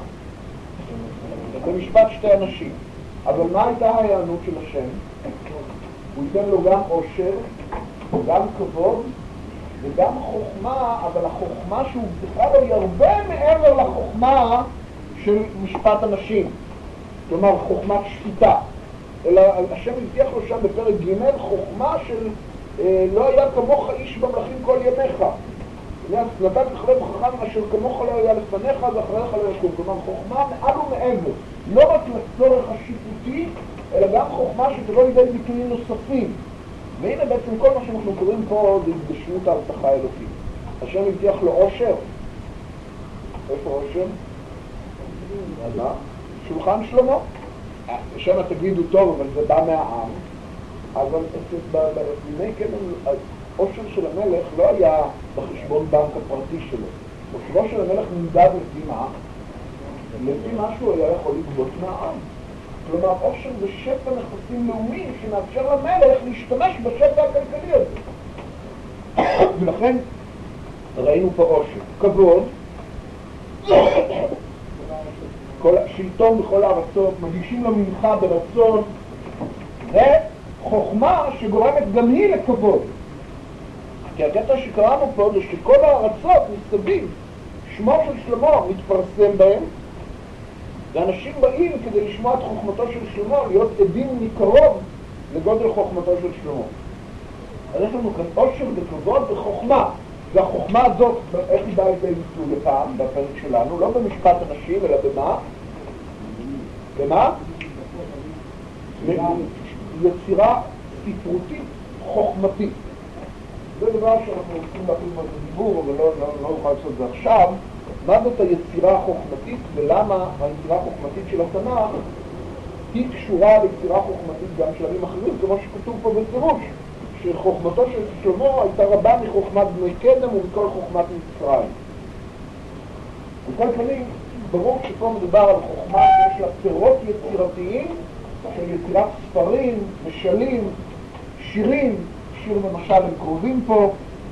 במשפט שתי אנשים. אבל מה הייתה ההיענות של השם? הוא ייתן לו גם עושר, גם כבוד וגם חוכמה, אבל החוכמה שהוא בכלל היא הרבה מעבר לחוכמה של משפט אנשים. כלומר, חוכמת שפיטה. אלא השם הבטיח לו שם בפרק ג' חוכמה של אה, לא היה כמוך איש במלכים כל ימיך. נתת לחלב חכם אשר כמוך לא היה לפניך ואחריך לא יקום. כלומר, חוכמה מעל ומעבר. לא רק לצורך השיפוטי, אלא גם חוכמה שתבוא לידי ביטויים נוספים. והנה בעצם כל מה שאנחנו קוראים פה זה התגשמות ההבטחה האלוקית. השם הבטיח לו עושר. איפה עושר? מה? שולחן שלמה. שם תגידו טוב, אבל זה בא מהעם. אבל בימי קדם, העושר של המלך לא היה בחשבון בנק הפרטי שלו. עושרו של המלך נמדד לפי מה? לפי מה שהוא היה יכול לגבות מהעם. כלומר, עושר זה שפע נכסים לאומיים שמאפשר למלך להשתמש בשפע הכלכלי הזה. ולכן ראינו פה עושר. כבוד, כל השלטון בכל הארצות, מגישים לו מנחה ברצון, וחוכמה שגורמת גם היא לכבוד. כי הקטע שקראנו פה זה שכל הארצות מסביב, שמו של שלמה מתפרסם בהם, ואנשים באים כדי לשמוע את חוכמתו של שלמה, להיות עדים מקרוב לגודל חוכמתו של שלמה. אז יש לנו כאן עושר וכבוד וחוכמה, והחוכמה הזאת, איך היא באה לידי ביטוי לפעם, בפרק שלנו, לא במשפט אנשים, אלא במה? במה? יצירה ספרותית חוכמתית. זה דבר שאנחנו רוצים להכין על הדיבור, אבל לא, לא, לא נוכל לעשות את זה עכשיו. מה זאת היצירה החוכמתית ולמה היצירה החוכמתית של התנ"ך היא קשורה ליצירה חוכמתית גם של עמים אחרים, כמו שכתוב פה בפירוש, שחוכמתו של שלמה הייתה רבה מחוכמת בני קדם ומכל חוכמת מצרים. בכל פנים, ברור שפה מדובר על חוכמה שיש לה פירות יצירתיים של יצירת ספרים, משלים, שירים, שיר למשל הם קרובים פה,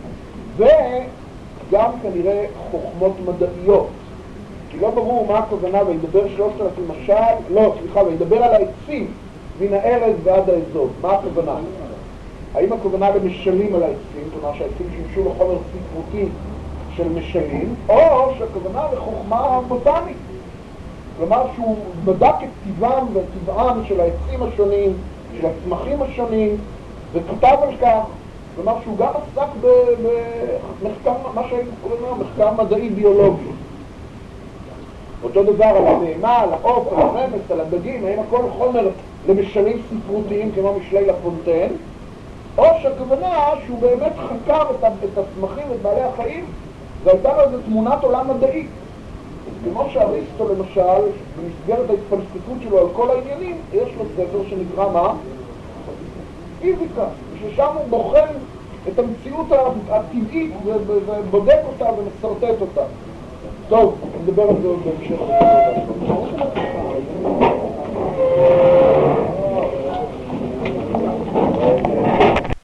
וגם כנראה חוכמות מדעיות. כי לא ברור מה הכוונה, וידבר שלושת אלפים משל, לא, סליחה, וידבר על העצים מן הארז ועד האזור. מה הכוונה? האם הכוונה למשלים על העצים, כלומר שהעצים שימשו לחומר ספרותי של משלים, או שהכוונה לחוכמה בוטנית. כלומר שהוא בדק את טבעם וטבעם של העצים השונים, של הצמחים השונים, וכתב על כך. כלומר שהוא גם עסק במחקר, מה שהיינו קוראים לו, מחקר מדעי ביולוגי. אותו דבר על הבהמה, על העוף, על הרמס, על הדגים, האם הכל חומר למשלים ספרותיים כמו משלי לפונטן, או שהכוונה שהוא באמת חקר את הצמחים ואת בעלי החיים, והייתה לו איזו תמונת עולם מדעית. כמו שאריסטו למשל, במסגרת ההתפלספות שלו על כל העניינים, יש לו ספר שנקרא מה? פיזיקה, וששם הוא בוחן את המציאות הטבעית ובודק אותה ומסרטט אותה. טוב, נדבר על זה עוד בהמשך.